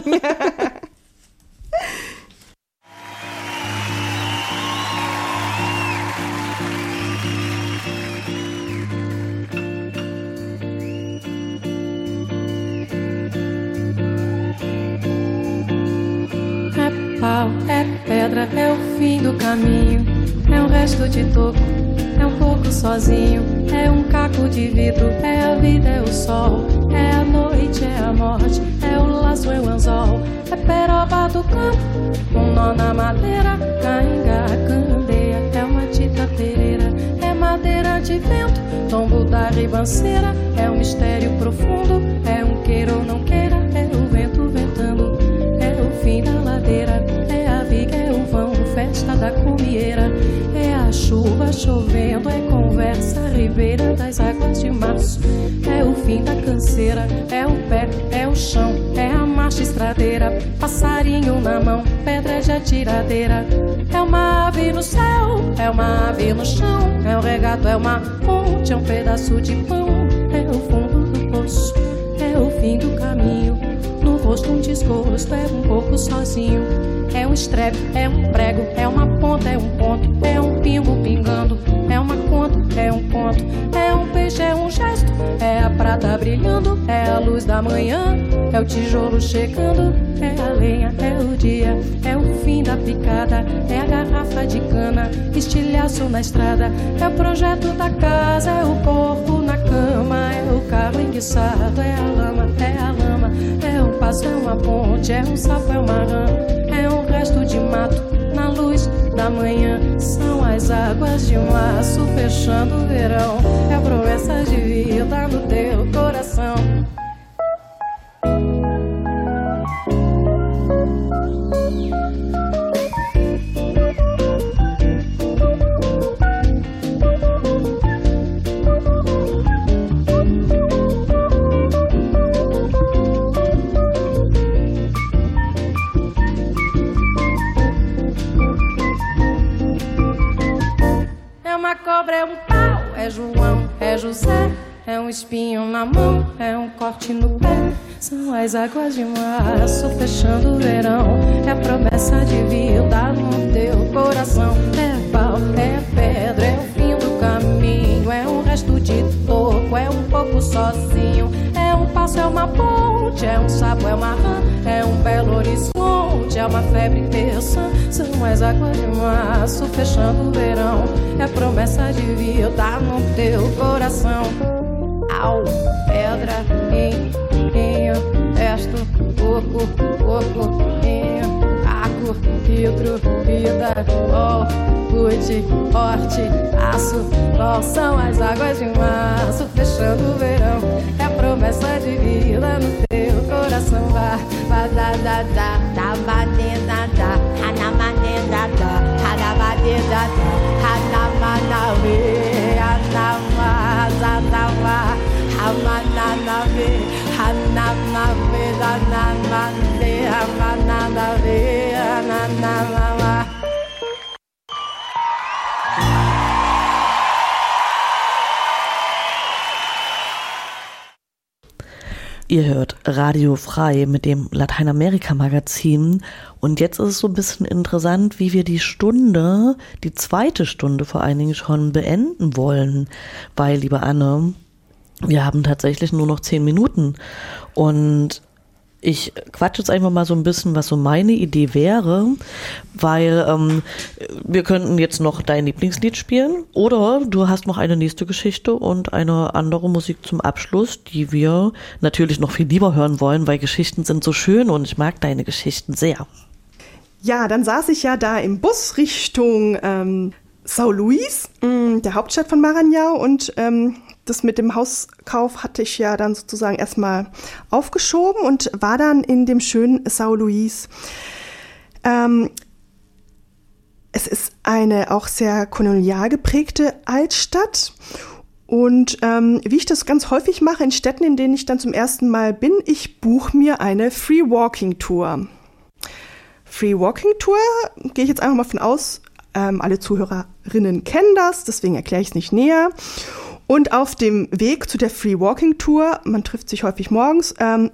Speaker 9: Pau, é pedra, é o fim do caminho, é um resto de toco, é um pouco sozinho, é um caco de vidro, é a vida, é o sol, é a noite, é a morte, é o laço, é o anzol, é peroba do campo, um nó na madeira, cainga, candeia, é uma tita pereira, é madeira de vento, tombo da ribanceira, é um mistério profundo, é um queira ou não queira, é o vento ventando, é o fim da ladeira, é a viga, é o vão, festa da cumieira, é a chuva chovendo, é conversa ribeira das águas de março, é o fim da canseira, é o pé, é o chão, é a marcha estradeira, passarinho na mão, pedra de atiradeira, é uma ave no céu, é uma ave no chão, é um regato, é uma ponte, é um pedaço de pão, é o fundo do poço, é o fim do caminho, no rosto um desgosto, é um pouco sozinho, é um estrepe, é um prego, é uma ponta, é um ponto, é um pingo pingando, é uma conta, é um conto, é um peixe, é um gesto, é a prata brilhando, é a luz da manhã, é o tijolo chegando, é a lenha, é o dia, é o fim da picada, é a garrafa de cana, estilhaço na estrada, é o projeto da casa, é o corpo na cama, é o carro enguiçado, é a lama, é a lama, é um passo, é uma ponte, é um sapo, é uma rã, é um resto de mato na luz da manhã, são as águas de março fechando o verão, é a promessa de vida no teu coração. Cobra é um pau, é João, é José, é um espinho na mão, é um corte no pé, são as águas de março fechando o verão, é a promessa de vida no teu coração, é pau, é pedra, é o fim do caminho, é um resto de toco, é um pouco sozinho, é um passo, é uma ponte, é um sapo, é uma rã, é um belo horizonte, horizonte é uma febre terça. São as águas de março fechando o verão. É promessa de vida no teu coração. Au, pedra, inho, inho, testo, coco, coco, inho, caco, vidro, vida, ó, gude, horte, aço, qual são as águas de março fechando o verão. É a promessa de vida no teu coração. Vá, vá, da, da, da, da, ba, de, da, da, hanama, de, da, da, hanama, de, da, da, hanama, na, ve, hanama, za, da, va, hamana, na, ve, hanama, ve, da, na, ma, de, hamana, na, ve, hanama, ma.
Speaker 2: Ihr hört Radio Frei mit dem Lateinamerika-Magazin und jetzt ist es so ein bisschen interessant, wie wir die Stunde, die zweite Stunde vor allen Dingen schon beenden wollen, weil, liebe Anne, wir haben tatsächlich nur noch zehn Minuten und ich quatsche jetzt einfach mal so ein bisschen, was so meine Idee wäre, weil ähm, wir könnten jetzt noch dein Lieblingslied spielen oder du hast noch eine nächste Geschichte und eine andere Musik zum Abschluss, die wir natürlich noch viel lieber hören wollen, weil Geschichten sind so schön und ich mag deine Geschichten sehr.
Speaker 1: Ja, dann saß ich ja da im Bus Richtung ähm, São Luís, mh, der Hauptstadt von Maranhão und ähm, das mit dem Hauskauf hatte ich ja dann sozusagen erstmal aufgeschoben und war dann in dem schönen São Luís. Ähm, es ist eine auch sehr kolonial geprägte Altstadt und ähm, wie ich das ganz häufig mache in Städten, in denen ich dann zum ersten Mal bin, ich buche mir eine Free Walking Tour. Free Walking Tour, gehe ich jetzt einfach mal von aus, ähm, alle Zuhörerinnen kennen das, deswegen erkläre ich es nicht näher. Und auf dem Weg zu der Free Walking Tour, man trifft sich häufig morgens, ähm,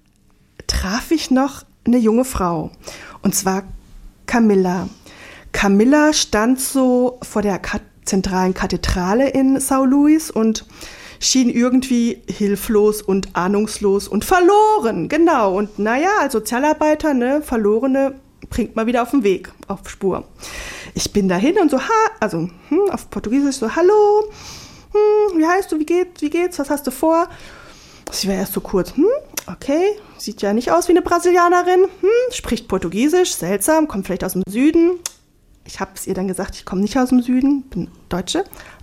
Speaker 1: traf ich noch eine junge Frau. Und zwar Camilla. Camilla stand so vor der Ka- zentralen Kathedrale in São Luís und schien irgendwie hilflos und ahnungslos und verloren. Genau. Und naja, als Sozialarbeiter, ne, Verlorene bringt man wieder auf den Weg, auf Spur. Ich bin dahin und so, ha, also hm, auf Portugiesisch so, hallo. Hm, wie heißt du, wie geht's, wie geht's, was hast du vor? Sie war erst so kurz, hm, okay, sieht ja nicht aus wie eine Brasilianerin, hm, spricht Portugiesisch, seltsam, kommt vielleicht aus dem Süden. Ich habe es ihr dann gesagt, ich komme nicht aus dem Süden, bin Deutsche.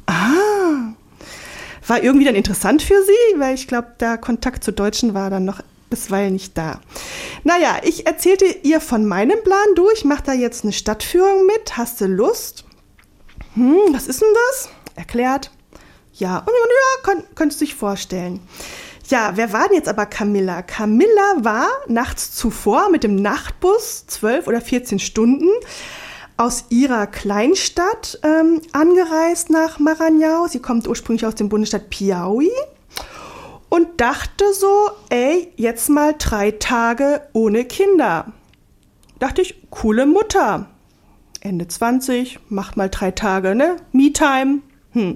Speaker 1: Ah, war irgendwie dann interessant für sie, weil ich glaube, der Kontakt zu Deutschen war dann noch bisweilen nicht da. Naja, ich erzählte ihr von meinem Plan, du, ich mache da jetzt eine Stadtführung mit, hast du Lust? Hm, was ist denn das? Erklärt. Ja, und ja, kon- könntest du dich vorstellen. Ja, wer war denn jetzt aber Camilla? Camilla war nachts zuvor mit dem Nachtbus zwölf oder vierzehn Stunden aus ihrer Kleinstadt ähm, angereist nach Maranhão. Sie kommt ursprünglich aus dem Bundesstaat Piauí und dachte so, ey, jetzt mal drei Tage ohne Kinder. Dachte ich, coole Mutter. Ende zwanzig, macht mal drei Tage, ne? Me-Time. Hm.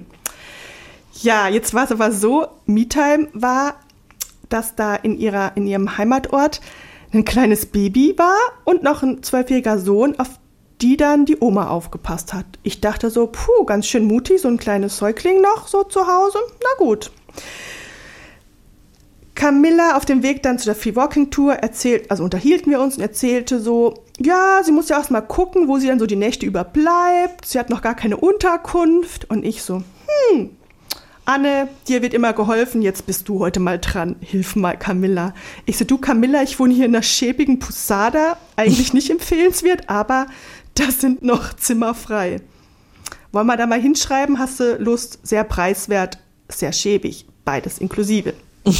Speaker 1: Ja, jetzt war es aber so, Me-Time war, dass da in, ihrer, in ihrem Heimatort ein kleines Baby war und noch ein zwölfjähriger Sohn, auf die dann die Oma aufgepasst hat. Ich dachte so, puh, ganz schön mutig, so ein kleines Säugling noch so zu Hause. Na gut. Camilla auf dem Weg dann zu der Free Walking Tour erzählt, also unterhielten wir uns und erzählte so, ja, sie muss ja erst mal gucken, wo sie dann so die Nächte über bleibt. Sie hat noch gar keine Unterkunft. Und ich so, hm, Anne, dir wird immer geholfen, jetzt bist du heute mal dran. Hilf mal, Camilla. Ich so, du Camilla, ich wohne hier in einer schäbigen Posada. Eigentlich nicht empfehlenswert, aber da sind noch Zimmer frei. Wollen wir da mal hinschreiben? Hast du Lust? Sehr preiswert, sehr schäbig. Beides inklusive.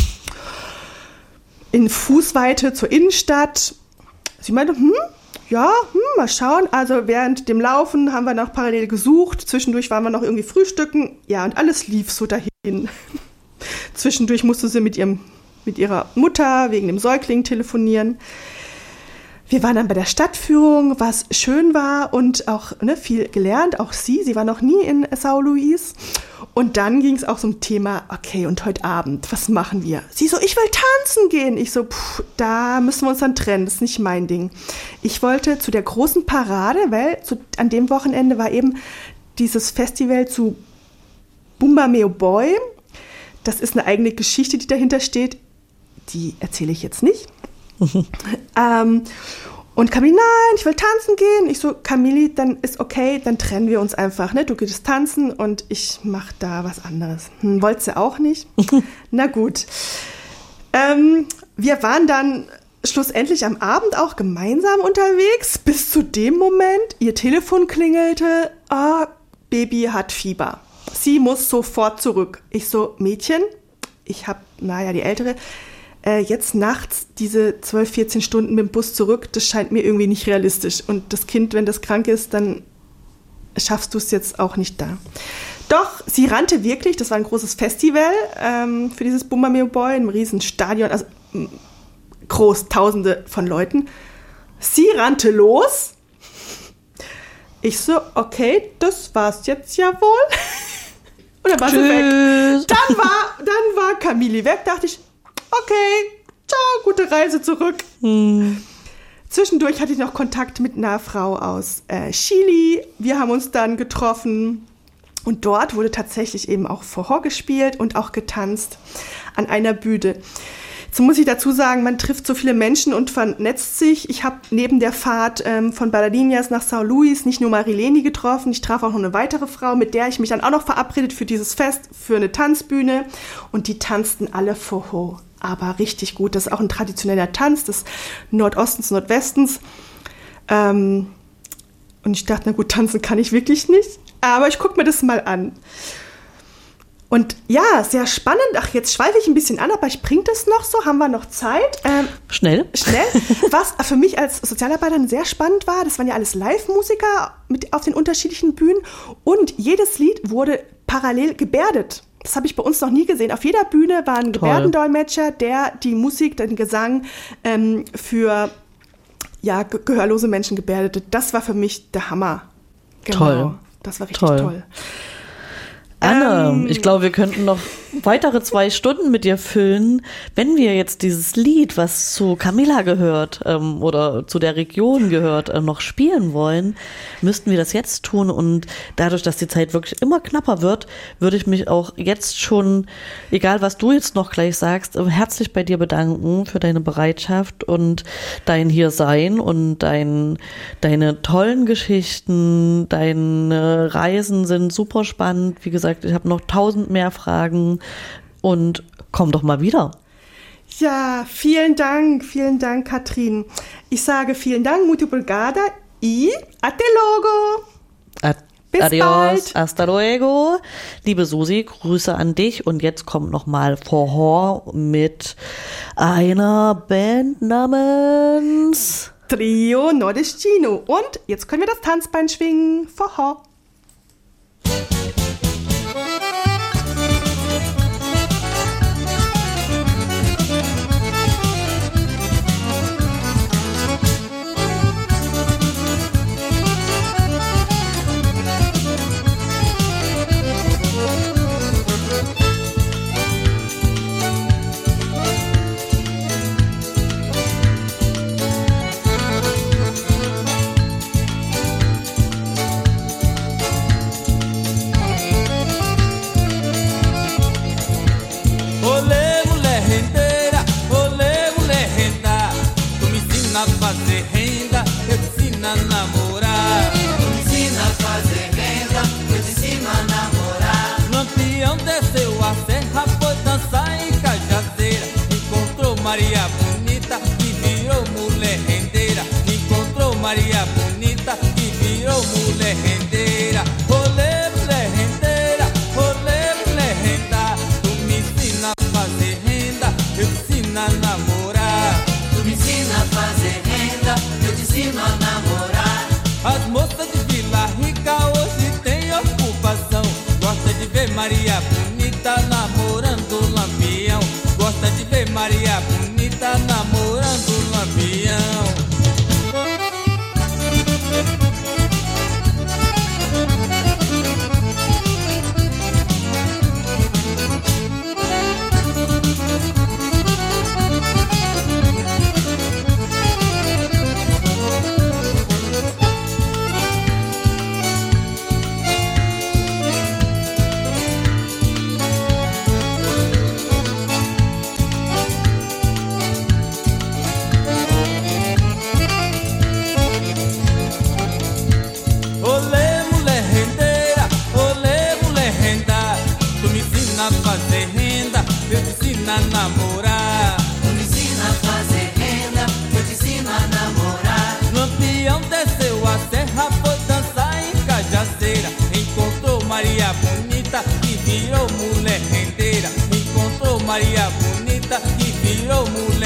Speaker 1: In Fußweite zur Innenstadt. Sie meinte, hm, ja, hm, mal schauen. Also während dem Laufen haben wir noch parallel gesucht. Zwischendurch waren wir noch irgendwie frühstücken. Ja, und alles lief so dahin. Zwischendurch musste sie mit ihrem, mit ihrer Mutter wegen dem Säugling telefonieren. Wir waren dann bei der Stadtführung, was schön war und auch ne, viel gelernt. Auch sie, sie war noch nie in São Luís. Und dann ging es auch zum Thema, okay, und heute Abend, was machen wir? Sie so, ich will tanzen gehen. Ich so, pff, da müssen wir uns dann trennen, das ist nicht mein Ding. Ich wollte zu der großen Parade, weil zu, an dem Wochenende war eben dieses Festival zu Bumba Meu Boy. Das ist eine eigene Geschichte, die dahinter steht. Die erzähle ich jetzt nicht. ähm, Und Camille, nein, ich will tanzen gehen. Ich so, Camille, dann ist okay, dann trennen wir uns einfach. Ne? Du gehst tanzen und ich mach da was anderes. Hm, wolltest du auch nicht? Na gut. Ähm, wir waren dann schlussendlich am Abend auch gemeinsam unterwegs, bis zu dem Moment, ihr Telefon klingelte, ah, Baby hat Fieber. Sie muss sofort zurück. Ich so, Mädchen, ich hab, naja, die Ältere, Äh, jetzt nachts diese zwölf, vierzehn Stunden mit dem Bus zurück, das scheint mir irgendwie nicht realistisch. Und das Kind, wenn das krank ist, dann schaffst du es jetzt auch nicht da. Doch, sie rannte wirklich, das war ein großes Festival ähm, für dieses Bumba Meu Boy, im riesen Stadion, also m- groß, tausende von Leuten. Sie rannte los. Ich so, okay, das war's jetzt ja wohl. Und dann war sie weg. Dann war, dann war Camille weg, dachte ich, okay, ciao, gute Reise zurück. Hm. Zwischendurch hatte ich noch Kontakt mit einer Frau aus äh, Chile. Wir haben uns dann getroffen und dort wurde tatsächlich eben auch Forró gespielt und auch getanzt an einer Bühne. Jetzt muss ich dazu sagen, man trifft so viele Menschen und vernetzt sich. Ich habe neben der Fahrt ähm, von Barradinhas nach São Luís nicht nur Marileni getroffen, ich traf auch noch eine weitere Frau, mit der ich mich dann auch noch verabredet für dieses Fest, für eine Tanzbühne. Und die tanzten alle Forró. Aber richtig gut. Das ist auch ein traditioneller Tanz des Nordostens, Nordwestens. Ähm, und ich dachte, na gut, tanzen kann ich wirklich nicht. Aber ich gucke mir das mal an. Und ja, sehr spannend. Ach, jetzt schweife ich ein bisschen an, aber ich bringe das noch so. Haben wir noch Zeit? Ähm,
Speaker 2: schnell.
Speaker 1: Schnell. Was für mich als Sozialarbeiterin sehr spannend war, das waren ja alles Live-Musiker mit auf den unterschiedlichen Bühnen. Und jedes Lied wurde parallel gebärdet. Das habe ich bei uns noch nie gesehen. Auf jeder Bühne war ein
Speaker 2: Toll.
Speaker 1: Gebärdendolmetscher, der die Musik, den Gesang ähm, für ja, ge- gehörlose Menschen gebärdete. Das war für mich der Hammer. Genau.
Speaker 2: Toll.
Speaker 1: Das war richtig
Speaker 2: toll.
Speaker 1: toll.
Speaker 2: Anne,
Speaker 1: Ähm,
Speaker 2: ich glaube, wir könnten noch weitere zwei Stunden mit dir füllen, wenn wir jetzt dieses Lied, was zu Camilla gehört ähm, oder zu der Region gehört, äh, noch spielen wollen, müssten wir das jetzt tun. Und dadurch, dass die Zeit wirklich immer knapper wird, würde ich mich auch jetzt schon, egal was du jetzt noch gleich sagst, äh, herzlich bei dir bedanken für deine Bereitschaft und dein Hiersein und dein, deine tollen Geschichten. Deine Reisen sind super spannend. Wie gesagt, ich habe noch tausend mehr Fragen und komm doch mal wieder.
Speaker 1: Ja, vielen Dank, vielen Dank, Katrin. Ich sage vielen Dank, muito obrigada y até logo.
Speaker 2: Ad-
Speaker 1: Bis
Speaker 2: Adios,
Speaker 1: bald.
Speaker 2: hasta luego. Liebe Susi, Grüße an dich und jetzt kommt noch mal Forró mit einer Band namens
Speaker 1: Trio Nordestino. Und jetzt können wir das Tanzbein schwingen. Forró.
Speaker 10: Olê, mulher rendeira, olê, mulher renda. Tu me ensina a fazer renda, eu te ensino a namorar. Tu me ensina a fazer renda, eu te ensino a namorar. Lampião desceu a serra, foi dançar em Cajazeira. Encontrou Maria Bonita e virou mulher rendeira. Encontrou Maria Bonita e virou mulher rendeira. Olê, mulher rendeira, olê, mulher renda. Tu me ensina a fazer renda, eu te ensino a namorar. Tu me ensina a fazer renda, eu te ensino a namorar. As moças de Vila Rica hoje têm ocupação. Gosta de ver Maria Bonita namorando Lampião. Gosta de ver Maria Bonita